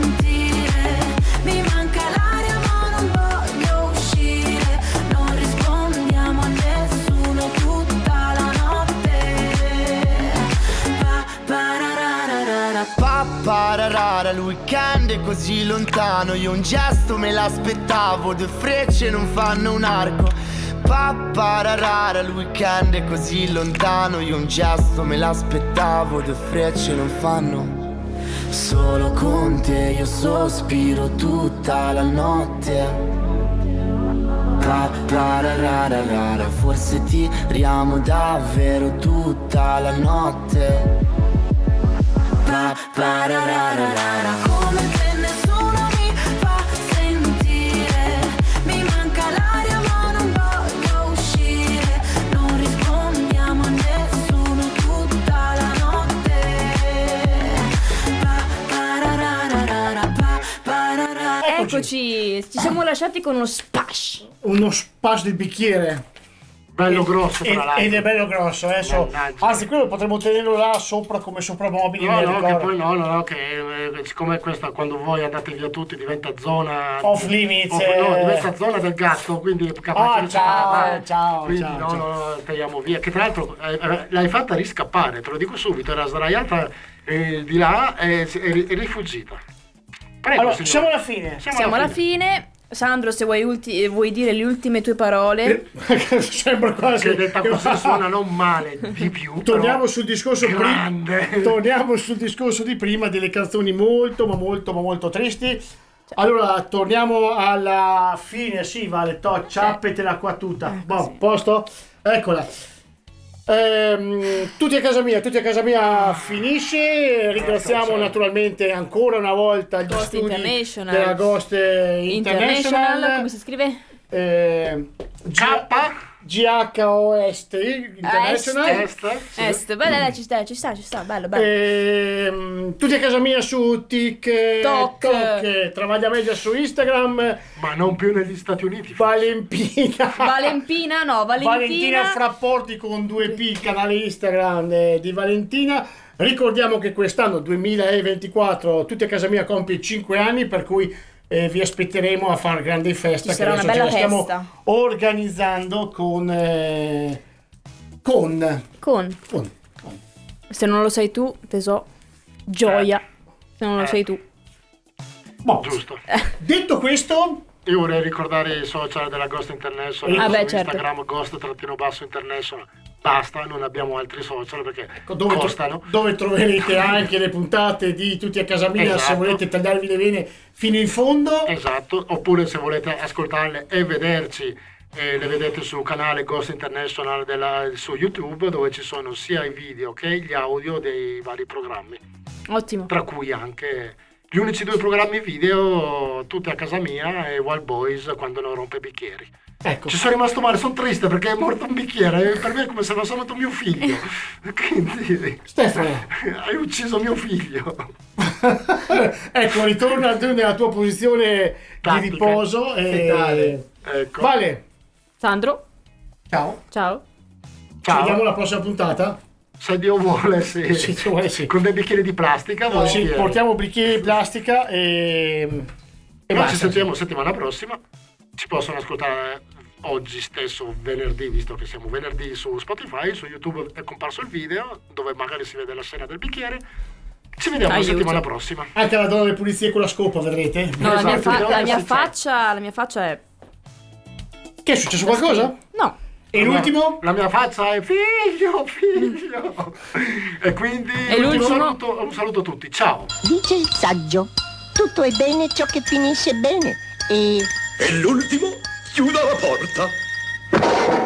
Speaker 8: così lontano, io un gesto me l'aspettavo, due frecce non fanno un arco. Papararara, il weekend è così lontano, io un gesto me l'aspettavo, due frecce non fanno. Solo con te io sospiro tutta la notte. Papararara, forse tiriamo davvero tutta la notte. Papararara,
Speaker 7: Come che nessuno mi fa sentire, mi manca l'aria ma non voglio uscire, non rispondiamo a nessuno tutta la notte. Pa, parararara, pa, pararara.
Speaker 5: Eccoci, ci siamo lasciati con uno splash.
Speaker 3: Uno splash del bicchiere.
Speaker 4: Bello
Speaker 3: Ed-
Speaker 4: grosso, tra
Speaker 3: ed,
Speaker 4: l'altro.
Speaker 3: ed è bello grosso, eh, so-
Speaker 4: Mannaggia.
Speaker 3: anzi quello potremmo tenerlo là sopra come soprammobile.
Speaker 4: No,
Speaker 3: mi
Speaker 4: no, che
Speaker 3: ricordo.
Speaker 4: poi no, no, no, che eh, siccome questa quando voi andate via tutti diventa zona
Speaker 3: Off limits,
Speaker 4: off-
Speaker 3: eh.
Speaker 4: no, diventa zona del gatto, quindi capace
Speaker 3: Ah,
Speaker 4: di
Speaker 3: ciao,
Speaker 4: fare-
Speaker 3: ciao,
Speaker 4: quindi
Speaker 3: ciao,
Speaker 4: no,
Speaker 3: ciao.
Speaker 4: no, no, tagliamo via. Che tra l'altro eh, eh, l'hai fatta riscappare, te lo dico subito, era sdraiata eh, di là e si- è, ri- è rifugita. Prego,
Speaker 3: Allora,
Speaker 4: signore.
Speaker 3: siamo alla fine.
Speaker 4: Siamo,
Speaker 5: Siamo alla fine. Sandro, se vuoi, ulti- eh, vuoi dire le ultime tue parole.
Speaker 3: Sembra quasi
Speaker 4: Che detta così suona non male di più.
Speaker 3: Torniamo
Speaker 4: però
Speaker 3: sul discorso prima.
Speaker 4: grande.
Speaker 3: Torniamo sul discorso di prima delle canzoni molto ma molto ma molto tristi. Allora torniamo alla fine, sì, Vale, to, ciappetela qua tutta. Boh, posto? Eccola. Ehm, tutti a casa mia, tutti a casa mia finisce. Ringraziamo naturalmente ancora una volta gli
Speaker 5: Ghost
Speaker 3: studi
Speaker 5: International.
Speaker 3: della Ghost
Speaker 5: International,
Speaker 3: International.
Speaker 5: come si scrive?
Speaker 3: Eh, G- G H O S T International.
Speaker 4: Est, sì.
Speaker 5: Est, beh, dai, ci sta, ci sta, ci sta, bello, bello.
Speaker 3: Ehm, tutti a casa mia su TikTok,
Speaker 5: Toc.
Speaker 3: Travaglia Media su Instagram,
Speaker 4: Ma non più negli Stati Uniti.
Speaker 3: Valempina.
Speaker 5: Valentina, no, Valentina.
Speaker 3: Valentina Frapporti con due P, il canale Instagram eh, di Valentina. Ricordiamo che quest'anno duemilaventiquattro tutti a casa mia compie cinque anni, per cui eh, vi aspetteremo a fare grande festa.
Speaker 5: Ci sarà
Speaker 3: che
Speaker 5: una
Speaker 3: adesso
Speaker 5: bella
Speaker 3: ce la stiamo
Speaker 5: festa.
Speaker 3: organizzando con eh, con
Speaker 5: Con,
Speaker 3: con
Speaker 5: se non lo sai tu, te so, gioia. Se non lo
Speaker 4: Eh.
Speaker 5: sai tu.
Speaker 3: boh.
Speaker 4: Giusto.
Speaker 3: Detto questo,
Speaker 4: Io vorrei ricordare i social della Ghost International,
Speaker 5: Ah,
Speaker 4: su
Speaker 5: beh, certo.
Speaker 4: Instagram Ghost-Basso International. Basta, non abbiamo altri social perché
Speaker 3: dove,
Speaker 4: costano.
Speaker 3: dove troverete anche le puntate di Tutti a casa mia, se
Speaker 4: Esatto.
Speaker 3: volete tagliarvi le vene fino in fondo.
Speaker 4: Esatto, oppure se volete ascoltarle e vederci, eh, le vedete sul canale Ghost International della- su YouTube, dove ci sono sia i video che gli audio dei vari programmi,
Speaker 5: Ottimo.
Speaker 4: tra cui anche gli unici due programmi video, Tutti a casa mia e Wild Boys quando non rompe bicchieri.
Speaker 3: Ecco,
Speaker 4: Ci sono rimasto male, sono triste perché è morto un bicchiere e per me è come se fosse morto mio figlio. Quindi
Speaker 3: Stefano,
Speaker 4: hai ucciso mio figlio.
Speaker 3: ecco, ritorna tu nella tua posizione
Speaker 4: Tattica,
Speaker 3: di riposo.
Speaker 4: fetale.
Speaker 3: E...
Speaker 4: Ecco.
Speaker 3: Vale,
Speaker 5: Sandro,
Speaker 3: ciao.
Speaker 5: ciao.
Speaker 3: Ci vediamo
Speaker 4: Ciao.
Speaker 3: la prossima puntata.
Speaker 4: Se Dio vuole, sì.
Speaker 3: Sì, ci vuole, sì.
Speaker 4: Con dei bicchieri di plastica.
Speaker 3: No, sì,
Speaker 4: volentieri.
Speaker 3: portiamo bicchieri di plastica e, e
Speaker 4: Noi
Speaker 3: basta.
Speaker 4: ci sentiamo settimana prossima. Ci possono ascoltare oggi stesso, venerdì, visto che siamo venerdì, su Spotify. Su YouTube è comparso il video dove magari si vede la scena del bicchiere. Ci vediamo la
Speaker 5: Aiuto.
Speaker 4: settimana prossima.
Speaker 3: Anche la donna delle pulizie con la scopa, vedrete.
Speaker 5: No, la mia,
Speaker 4: Esatto,
Speaker 5: fa-
Speaker 4: vediamo
Speaker 5: la
Speaker 4: che
Speaker 5: mia
Speaker 4: succede.
Speaker 5: faccia, la mia faccia è...
Speaker 3: Che è successo qualcosa?
Speaker 5: No.
Speaker 3: E l'ultimo?
Speaker 4: La mia faccia è figlio, figlio. E quindi
Speaker 5: E
Speaker 4: un
Speaker 5: l'ultimo?
Speaker 4: saluto, un saluto a tutti. Ciao.
Speaker 10: Dice il saggio, tutto è bene ciò che finisce bene e...
Speaker 1: E l'ultimo chiuda la porta.